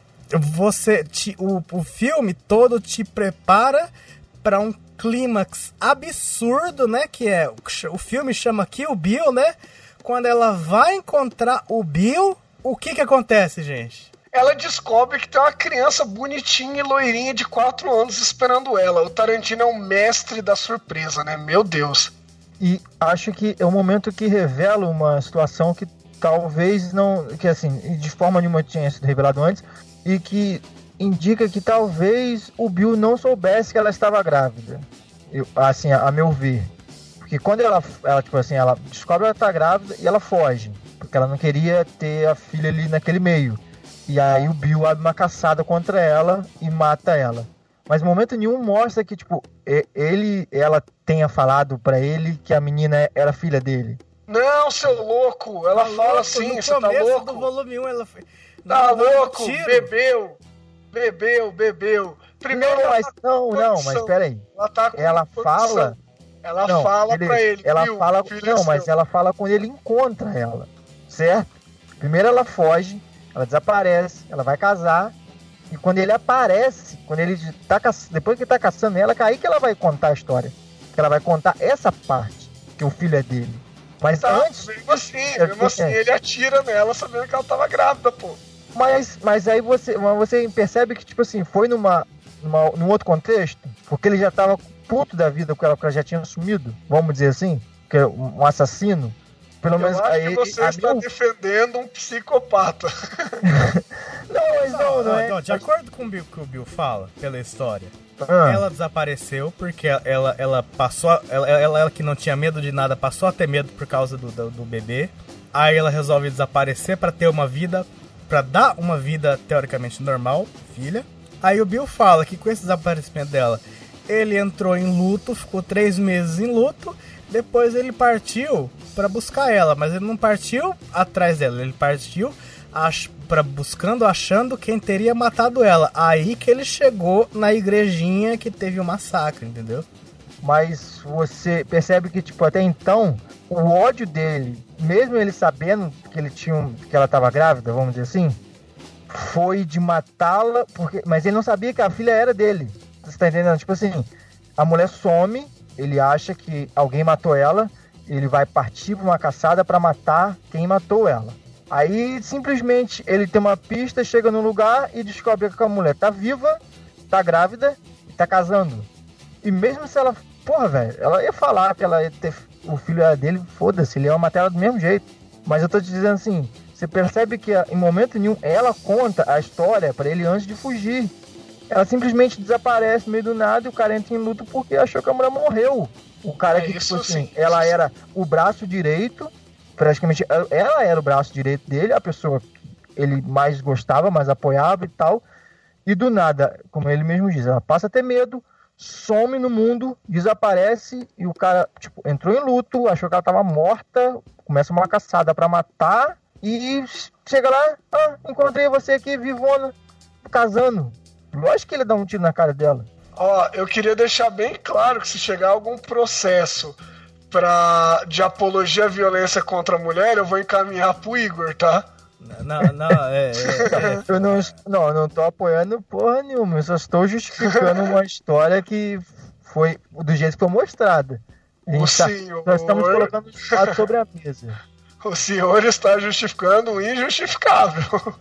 o filme todo te prepara para um clímax absurdo, né? Que o filme chama Kill Bill, né? Quando ela vai encontrar o Bill, o que acontece, gente? Ela descobre que tem uma criança bonitinha e loirinha de 4 anos esperando ela. O Tarantino é um mestre da surpresa, né? Meu Deus. E acho que é um momento que revela uma situação que talvez não... Que assim, de forma nenhuma tinha sido revelado antes, e que indica que talvez o Bill não soubesse que ela estava grávida. Assim, a meu ver. Porque quando ela tipo assim, ela descobre que ela está grávida e ela foge. Porque ela não queria ter a filha ali naquele meio. E aí o Bill abre uma caçada contra ela e mata ela. Mas em momento nenhum mostra que, tipo, ela tenha falado pra ele que a menina era filha dele. Não, seu louco! Ela fala assim, você tá louco? Do volume 1, ela... Tá louco? Bebeu. Primeiro mas peraí. Ela fala pra ele. Mas ela fala quando ele encontra ela, certo? Primeiro ela foge, ela desaparece, ela vai casar, e quando ele aparece, depois que tá caçando ela, aí que ela vai contar a história. Que ela vai contar essa parte, que o filho é dele. Mas antes... Mesmo assim, ele atira nela sabendo que ela tava grávida, pô. Mas aí você percebe que, tipo assim, foi num outro contexto, porque ele já tava puto da vida com ela, porque ela já tinha sumido, vamos dizer assim, que é um assassino. Pelo menos acho que você está defendendo um psicopata. Não é. De acordo com o que o Bill fala, pela história, ela desapareceu porque ela passou, ela que não tinha medo de nada, passou a ter medo por causa do bebê. Aí ela resolve desaparecer para ter uma vida, para dar uma vida teoricamente normal, filha. Aí o Bill fala que com esse desaparecimento dela, ele entrou em luto, ficou 3 meses em luto. Depois ele partiu para buscar ela, mas ele não partiu atrás dela, ele partiu achando quem teria matado ela. Aí que ele chegou na igrejinha que teve o massacre, entendeu? Mas você percebe que, tipo, até então, o ódio dele, mesmo ele sabendo que ela estava grávida, vamos dizer assim, foi de matá-la, mas ele não sabia que a filha era dele. Você tá entendendo? Tipo assim, a mulher some, ele acha que alguém matou ela, ele vai partir para uma caçada para matar quem matou ela. Aí, simplesmente, ele tem uma pista, chega no lugar e descobre que a mulher tá viva, tá grávida e tá casando. E mesmo se ela... Porra, velho, ela ia falar que ela ia ter... O filho era dele, foda-se, ele ia matar ela do mesmo jeito. Mas eu tô te dizendo assim, você percebe que em momento nenhum ela conta a história pra ele antes de fugir. Ela simplesmente desaparece no meio do nada e o cara entra em luto porque achou que a mulher morreu. O cara que, tipo assim, ela era o braço direito, praticamente, ela era o braço direito dele, a pessoa que ele mais gostava, mais apoiava e tal. E do nada, como ele mesmo diz, ela passa a ter medo, some no mundo, desaparece e o cara, tipo, entrou em luto, achou que ela tava morta, começa uma caçada pra matar e chega lá, encontrei você aqui, vivona, casando. Lógico que ele dá um tiro na cara dela. Ó, eu queria deixar bem claro que se chegar algum processo de apologia à violência contra a mulher, eu vou encaminhar pro Igor, tá? Eu não tô apoiando porra nenhuma, eu só estou justificando uma história que foi do jeito que foi mostrada. Nós estamos colocando os fatos sobre a mesa. O senhor está justificando o injustificável.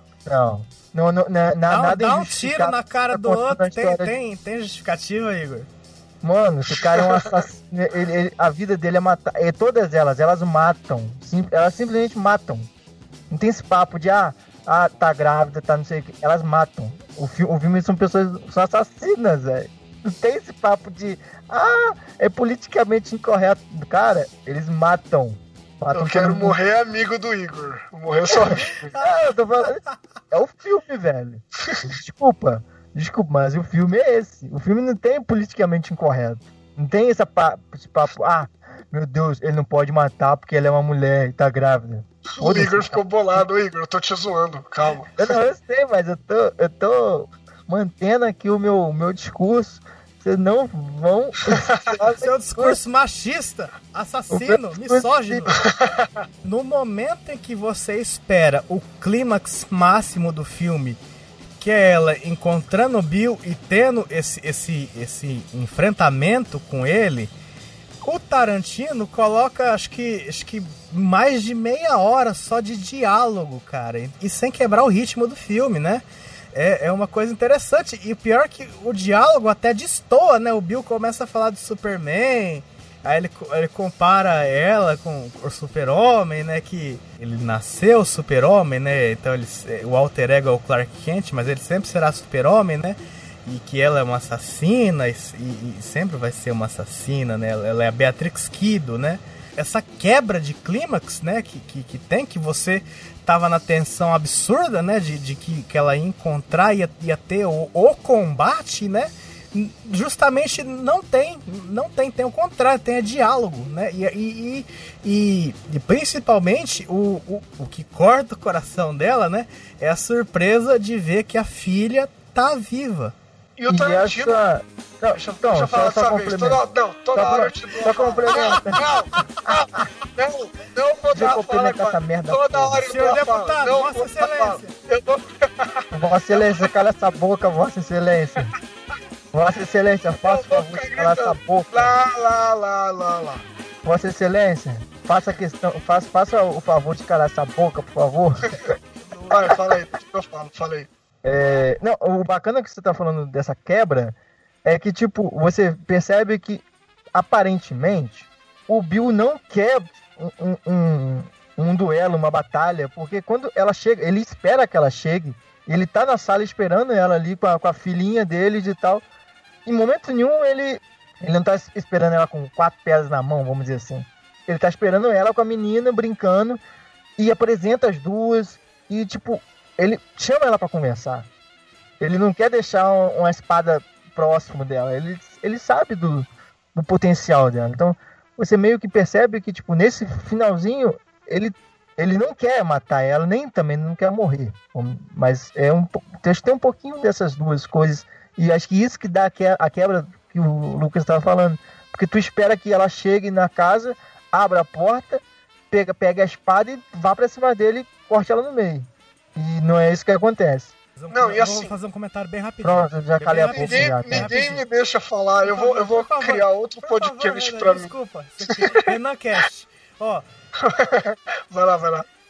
Nada dá um tiro na cara do outro. Tem justificativa, Igor? Mano, esse cara é um assassino. A vida dele é matar. E todas elas matam. Elas simplesmente matam. Não tem esse papo de tá grávida, tá não sei o que. Elas matam. O filme são assassinas, velho. Não tem esse papo de é politicamente incorreto. Cara, eles matam. Eu quero morrer amigo do Igor. Vou morrer sozinho. Eu tô falando. É o filme, velho. Desculpa, mas o filme é esse. O filme não tem politicamente incorreto. Não tem esse papo, meu Deus, ele não pode matar porque ela é uma mulher e tá grávida. O Igor ficou bolado, Igor. Eu tô te zoando, calma. Eu sei, mas eu tô mantendo aqui o meu discurso. Vocês não vão... Seu discurso machista, assassino, misógino. No momento em que você espera o clímax máximo do filme, que é ela encontrando o Bill e tendo esse enfrentamento com ele, o Tarantino coloca, acho que mais de meia hora só de diálogo, cara. E sem quebrar o ritmo do filme, né? É uma coisa interessante. E pior que o diálogo até destoa, né? O Bill começa a falar do Superman. Aí ele compara ela com o Super-Homem, né? Que ele nasceu Super-Homem, né? Então o alter ego é o Clark Kent, mas ele sempre será Super-Homem, né? E que ela é uma assassina e sempre vai ser uma assassina, né? Ela é a Beatrix Kiddo, né? Essa quebra de clímax, né? Que tem, que você tava na tensão absurda, né? De que ela ia encontrar, ia ter o combate, né? Justamente não tem o contrário, tem diálogo, né? E principalmente o que corta o coração dela, né? É a surpresa de ver que a filha tá viva. E o Tarantino... Deixa eu falar dessa vez. Toda hora eu te dou. Só complementa. Não vou dar a fala essa merda. Toda hora eu Senhor dou a fala. deputado, Não, Vossa Excelência. Vossa Excelência, cala essa boca, Vossa Excelência. Vossa Excelência, faça o favor de calar essa boca. Lá. Vossa Excelência, faça o favor de calar essa boca, por favor. Vai, fala aí, eu falei. Não, o bacana que você tá falando dessa quebra é que, tipo, você percebe que, aparentemente, o Bill não quer um duelo, uma batalha, porque quando ela chega, ele espera que ela chegue, ele tá na sala esperando ela ali com a filhinha deles e tal. Em momento nenhum ele não tá esperando ela com 4 pedras na mão, vamos dizer assim. Ele tá esperando ela com a menina, brincando, e apresenta as duas, e tipo, ele chama ela pra conversar. Ele não quer deixar uma espada próximo dela, ele sabe do potencial dela. Então, você meio que percebe que, tipo, nesse finalzinho, ele não quer matar ela, nem também não quer morrer. Mas acho que tem um pouquinho dessas duas coisas. E acho que isso que dá a quebra que o Lucas estava falando. Porque tu espera que ela chegue na casa, abra a porta, pega a espada e vá pra cima dele e corte ela no meio. E não é isso que acontece. Não, e assim... Vou fazer um comentário bem rapidinho. Pronto, já calei a boca. Ninguém me deixa falar. Eu vou criar outro podcast pra mim. Desculpa. Renan Cast. Ó. Vai lá.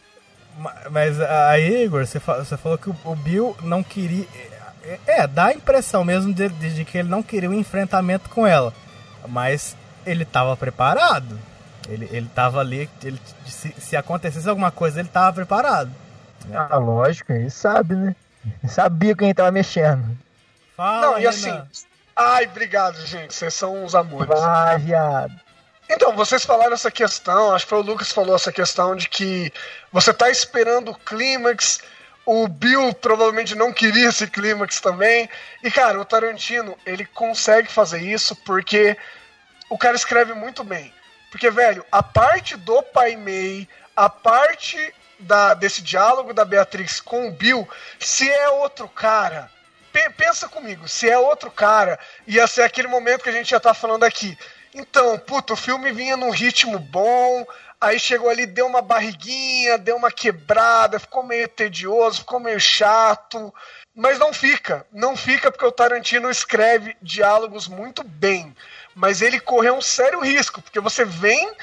Mas aí, Igor, você falou que o Bill não queria... dá a impressão mesmo de que ele não queria um enfrentamento com ela. Mas ele estava preparado. Ele estava ali, se acontecesse alguma coisa, ele estava preparado. Ah, lógico, ele sabe, né? Ele sabia quem estava mexendo. Fala, não, e Renan. assim... Ai, obrigado, gente. Vocês são uns amores. Vai, viado. Então, vocês falaram essa questão, acho que foi o Lucas que falou essa questão de que você tá esperando o clímax, o Bill provavelmente não queria esse clímax também, e cara, o Tarantino, ele consegue fazer isso porque o cara escreve muito bem. Porque, velho, a parte do Pai Mei, a parte desse diálogo da Beatrix com o Bill, se é outro cara... Pensa comigo, se é outro cara, ia ser aquele momento que a gente já tá falando aqui. Então, puto, o filme vinha num ritmo bom, aí chegou ali, deu uma barriguinha, deu uma quebrada, ficou meio tedioso, ficou meio chato, mas não fica porque o Tarantino escreve diálogos muito bem, mas ele correu um sério risco, porque você vem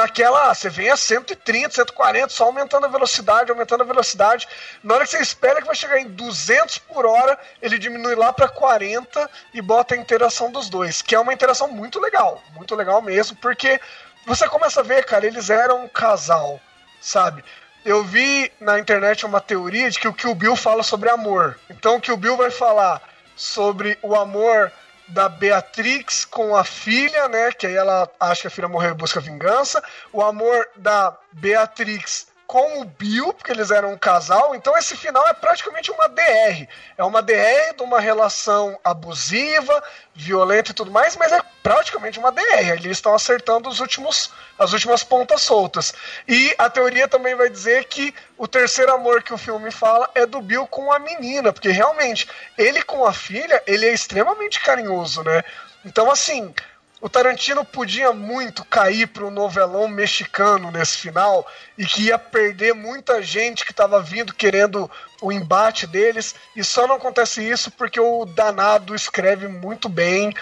a 130, 140, só aumentando a velocidade, na hora que você espera que vai chegar em 200 por hora, ele diminui lá para 40 e bota a interação dos dois, que é uma interação muito legal mesmo, porque você começa a ver, cara, eles eram um casal, sabe? Eu vi na internet uma teoria de que o Kill Bill fala sobre amor, então o Kill Bill vai falar sobre o amor da Beatrix com a filha, né, que aí ela acha que a filha morreu e busca vingança, o amor da Beatrix com o Bill, porque eles eram um casal, então esse final é praticamente uma DR, de uma relação abusiva, violenta e tudo mais, mas é praticamente uma DR, eles estão acertando as últimas pontas soltas, e a teoria também vai dizer que o terceiro amor que o filme fala é do Bill com a menina, porque realmente, ele com a filha, ele é extremamente carinhoso, né, então assim... O Tarantino podia muito cair para o novelão mexicano nesse final e que ia perder muita gente que estava vindo querendo o embate deles, e só não acontece isso porque o danado escreve muito bem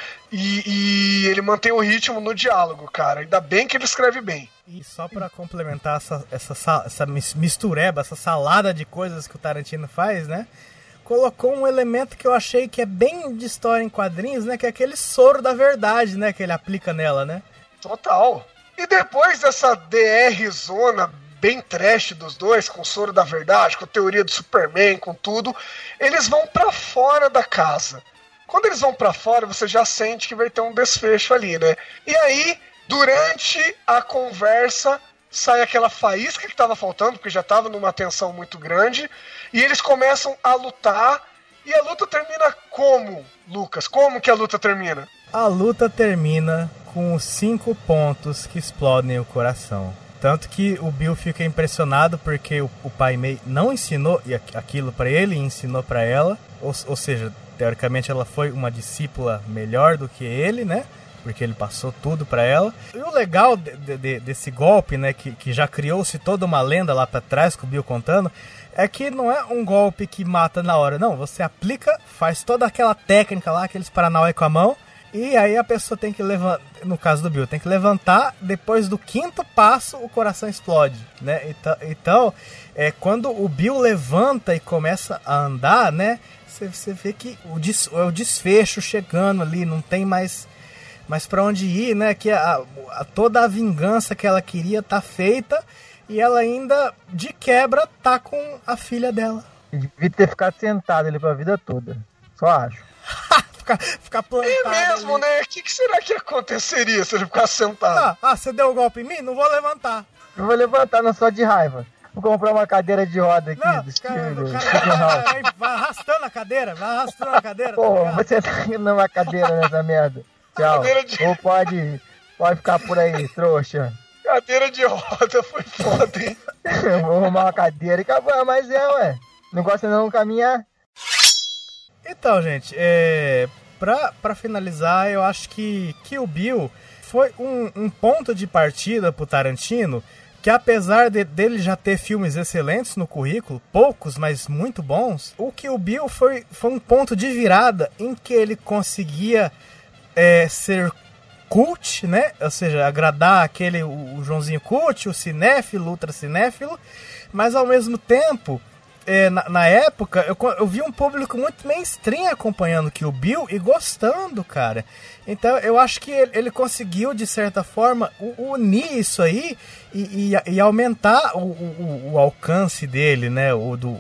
e ele mantém o ritmo no diálogo, cara. Ainda bem que ele escreve bem. E só para complementar essa mistureba, essa salada de coisas que o Tarantino faz, né? Colocou um elemento que eu achei que é bem de história em quadrinhos, né? Que é aquele soro da verdade, né? Que ele aplica nela, né? Total. E depois dessa DR zona bem trash dos dois, com o soro da verdade, com a teoria do Superman, com tudo, eles vão pra fora da casa. Quando eles vão pra fora, você já sente que vai ter um desfecho ali, né? E aí, durante a conversa... sai aquela faísca que estava faltando, porque já estava numa tensão muito grande, e eles começam a lutar, e a luta termina como, Lucas? Como que a luta termina? A luta termina com os 5 pontos que explodem o coração. Tanto que o Bill fica impressionado porque o Pai Mei não ensinou aquilo para ele, ensinou para ela, ou seja, teoricamente ela foi uma discípula melhor do que ele, né? Porque ele passou tudo pra ela. E o legal desse golpe, né, que já criou-se toda uma lenda lá pra trás, com o Bill contando, é que não é um golpe que mata na hora, não. Você aplica, faz toda aquela técnica lá, aqueles paranauê com a mão, e aí a pessoa tem que levantar, no caso do Bill, tem que levantar, depois do 5º passo o coração explode, né? Então quando o Bill levanta e começa a andar, né, você vê que o desfecho chegando ali, não tem mais para onde ir, né? Que toda a vingança que ela queria tá feita e ela ainda, de quebra, tá com a filha dela. Devia ter ficado sentado ali pra vida toda. Só acho. ficar plantado. É mesmo, ali, né? O que será que aconteceria se ele ficasse sentado? Você deu um golpe em mim? Não vou levantar. Não vou levantar, não, só de raiva. Vou comprar uma cadeira de roda aqui. Vai arrastando a cadeira, Pô, você tá indo numa cadeira nessa merda. Tchau. Ou pode ficar por aí, trouxa. Cadeira de roda foi foda, hein? Eu vou arrumar uma cadeira e acabou, mas ué. Não gosta não de caminhar? Então, gente, pra finalizar, eu acho que Kill Bill foi um ponto de partida pro Tarantino, que apesar dele já ter filmes excelentes no currículo, poucos, mas muito bons, o Kill Bill foi um ponto de virada em que ele conseguia ser cult, né? Ou seja, agradar o Joãozinho cult, o cinéfilo, ultra cinéfilo, mas ao mesmo tempo, na época, eu vi um público muito mainstream acompanhando Kill Bill e gostando, cara. Então eu acho que ele conseguiu, de certa forma, unir isso aí e aumentar o alcance dele, né?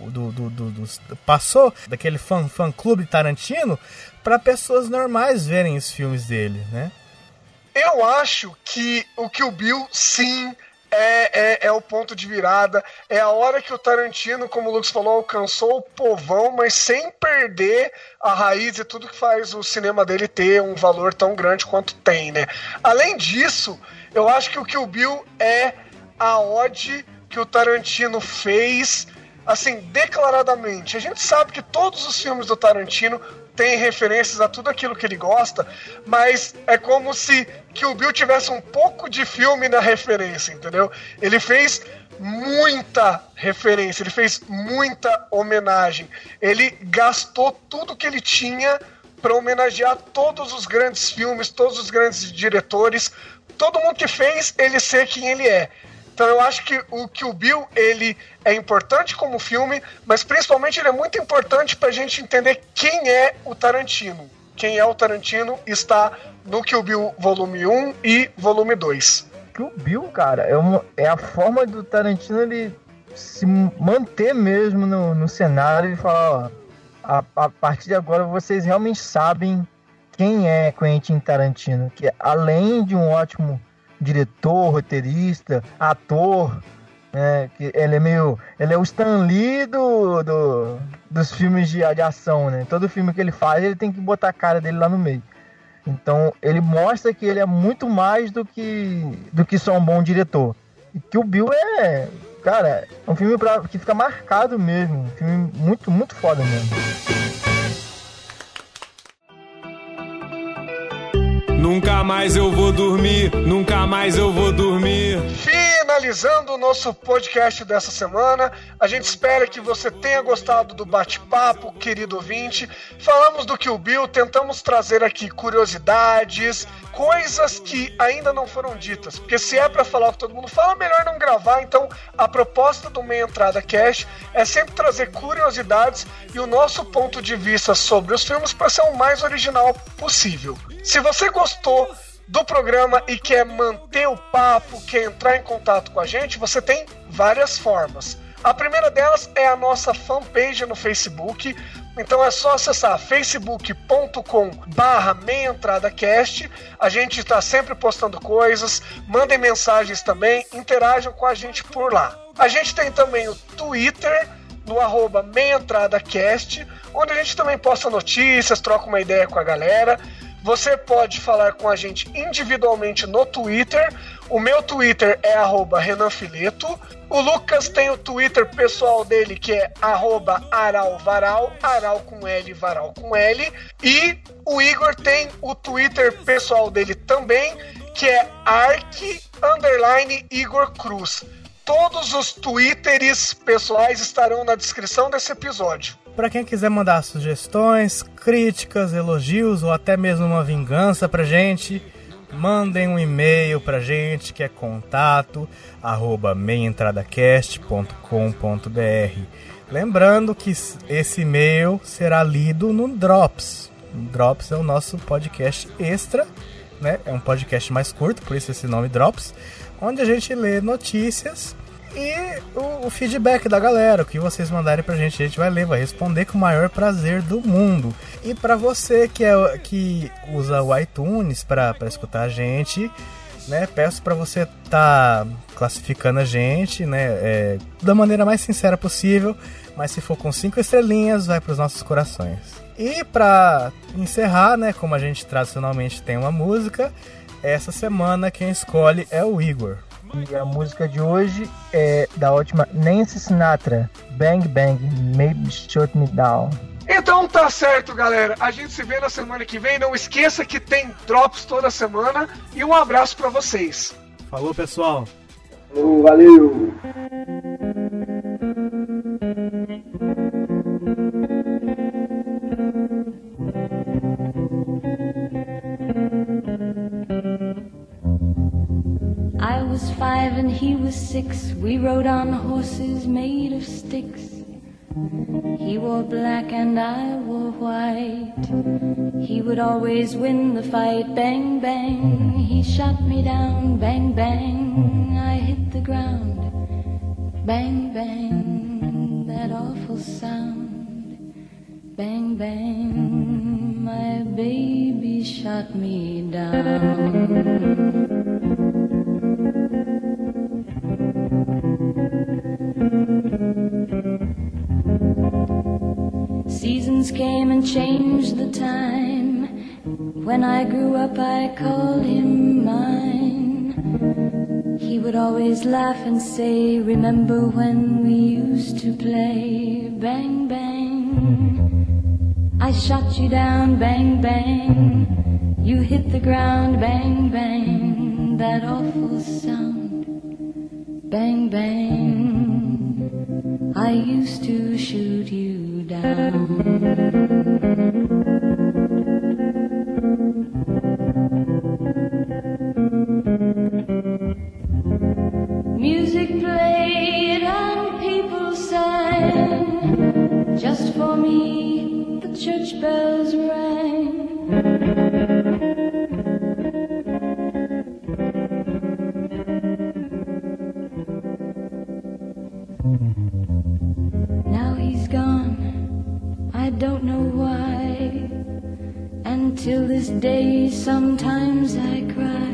Passou daquele fã-clube Tarantino para pessoas normais verem os filmes dele, né? Eu acho que o Kill Bill, sim, é o ponto de virada. É a hora que o Tarantino, como o Lucas falou, alcançou o povão, mas sem perder a raiz e tudo que faz o cinema dele ter um valor tão grande quanto tem, né? Além disso, eu acho que o Kill Bill é a ode que o Tarantino fez, assim, declaradamente. A gente sabe que todos os filmes do Tarantino tem referências a tudo aquilo que ele gosta, mas é como se Kill Bill tivesse um pouco de filme na referência, entendeu? Ele fez muita referência, ele fez muita homenagem, ele gastou tudo que ele tinha para homenagear todos os grandes filmes, todos os grandes diretores, todo mundo que fez ele ser quem ele é. Então eu acho que o Kill Bill, ele é importante como filme, mas principalmente ele é muito importante pra gente entender quem é o Tarantino. Quem é o Tarantino está no Kill Bill volume 1 e volume 2. Kill Bill, cara, é a forma do Tarantino ele se manter mesmo no cenário e falar, ó, a partir de agora vocês realmente sabem quem é Quentin Tarantino, que além de um ótimo diretor, roteirista, ator, né, que ele é o Stan Lee dos filmes de ação, né? Todo filme que ele faz, ele tem que botar a cara dele lá no meio. Então, ele mostra que ele é muito mais do que só um bom diretor. E que o Bill cara, é um filme que fica marcado mesmo, um filme muito, muito foda mesmo. Nunca mais eu vou dormir, nunca mais eu vou dormir. Finalizando o nosso podcast dessa semana, a gente espera que você tenha gostado do bate-papo, querido ouvinte. Falamos do Kill Bill, tentamos trazer aqui curiosidades, coisas que ainda não foram ditas, porque se é pra falar o que todo mundo fala, melhor não gravar. Então a proposta do Meia Entrada Cast é sempre trazer curiosidades e o nosso ponto de vista sobre os filmes para ser o mais original possível. Se você gostou do programa e quer manter o papo, quer entrar em contato com a gente, você tem várias formas. A primeira delas é a nossa fanpage no Facebook. Então é só acessar facebook.com/meiaentradacast. A gente está sempre postando coisas, mandem mensagens também, interajam com a gente por lá. A gente tem também o Twitter, no @meiaentradacast, onde a gente também posta notícias, troca uma ideia com a galera. Você pode falar com a gente individualmente no Twitter. O meu Twitter é @renanfileto. O Lucas tem o Twitter pessoal dele, que é @aralvaral, Aral com L, Varal com L. E o Igor tem o Twitter pessoal dele também, que é arc_Igor Cruz. Todos os Twitters pessoais estarão na descrição desse episódio. Para quem quiser mandar sugestões, críticas, elogios ou até mesmo uma vingança pra gente, mandem um e-mail pra gente, que é contato@meiaentradacast.com.br. Lembrando que esse e-mail será lido no Drops. O Drops é o nosso podcast extra, né? É um podcast mais curto, por isso esse nome Drops, onde a gente lê notícias e o feedback da galera, o que vocês mandarem pra gente, a gente vai ler, vai responder com o maior prazer do mundo. E pra você que usa o iTunes pra escutar a gente, né, peço pra você tá classificando a gente, né, da maneira mais sincera possível, mas se for com 5 estrelinhas, vai pros nossos corações. E pra encerrar, né, como a gente tradicionalmente tem uma música, essa semana quem escolhe é o Igor. E a música de hoje é da ótima Nancy Sinatra, Bang Bang, Maybe Shut Me Down. Então tá certo, galera. A gente se vê na semana que vem. Não esqueça que tem Drops toda semana. E um abraço pra vocês. Falou, pessoal. Valeu. was 5 and he was 6. We rode on horses made of sticks. He wore black and I wore white. He would always win the fight. Bang, bang, he shot me down. Bang, bang, I hit the ground. Bang, bang, that awful sound. Bang, bang, my baby shot me down. Seasons came and changed the time. When I grew up I called him mine. He would always laugh and say, remember when we used to play? Bang, bang, I shot you down. Bang, bang, you hit the ground. Bang, bang, that awful sound. Bang, bang, I used to shoot you down. Music played and people sang. Just for me the church bells rang. Now he's gone, I don't know why. Until this day sometimes I cry.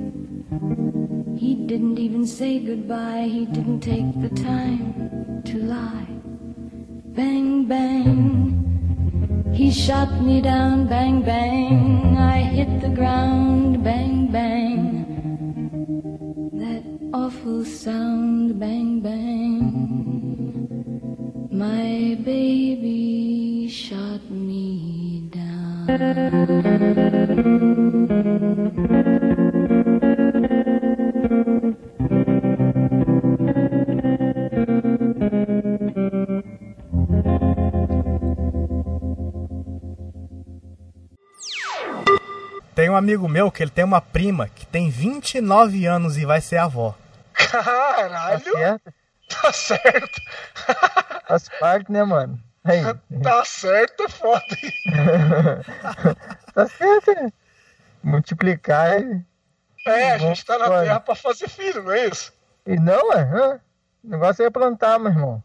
He didn't even say goodbye. He didn't take the time to lie. Bang, bang, he shot me down. Bang, bang, I hit the ground. Bang, bang, that awful sound. Bang, bang, my baby shot me down. Tem um amigo meu que ele tem uma prima que tem 29 anos e vai ser avó. Caralho! Tá certo. Faz parte, né, mano? Aí. Tá certo, é foda. Tá certo, né? Multiplicar a gente tá na terra pra fazer filho, não é isso? E não, o negócio é plantar, meu irmão.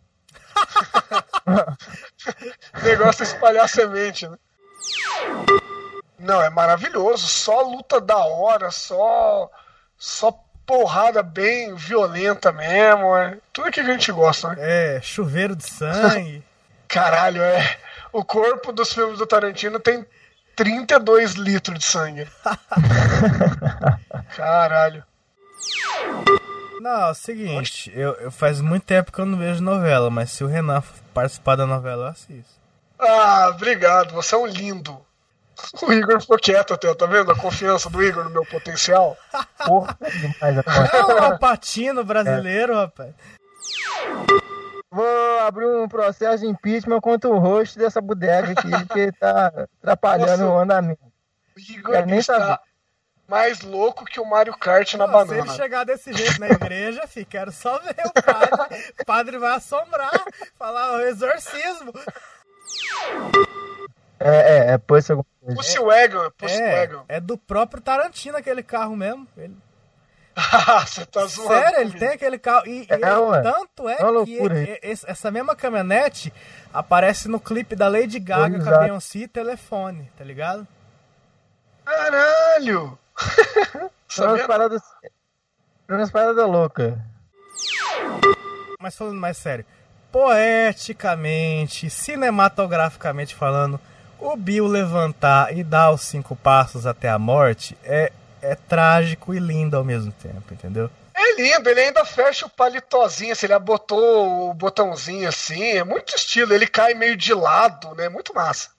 O negócio é espalhar semente, né? Não, é maravilhoso. Só luta da hora, só porrada bem violenta mesmo. Tudo aquilo que a gente gosta, né? É, chuveiro de sangue. Caralho, o corpo dos filmes do Tarantino tem 32 litros de sangue. Caralho. Não, é o seguinte, eu faz muito tempo que eu não vejo novela, mas se o Renan participar da novela, eu assisto. Ah, obrigado, você é um lindo. O Igor ficou quieto até, tá vendo? A confiança do Igor no meu potencial. Porra, demais. É um Alpatino brasileiro, rapaz. Vou abrir um processo de impeachment contra o host dessa bodega aqui, que tá atrapalhando o andamento. O Igor está mais louco que o Mario Kart na banana. Se ele chegar desse jeito na igreja, quero só ver o padre. O padre vai assombrar, falar o exorcismo. Pussy Wagon. É do próprio Tarantino aquele carro mesmo. Você tá zoando. Sério, ele tem aquele carro. Tanto é que essa mesma caminhonete aparece no clipe da Lady Gaga com a Beyoncé e Telefone, tá ligado? Caralho! Umas paradas loucas. Mas falando mais sério, poeticamente, cinematograficamente falando, o Bill levantar e dar os 5 passos até a morte é trágico e lindo ao mesmo tempo, entendeu? É lindo, ele ainda fecha o palitozinho, assim, ele botou o botãozinho assim, é muito estilo, ele cai meio de lado, né? Muito massa.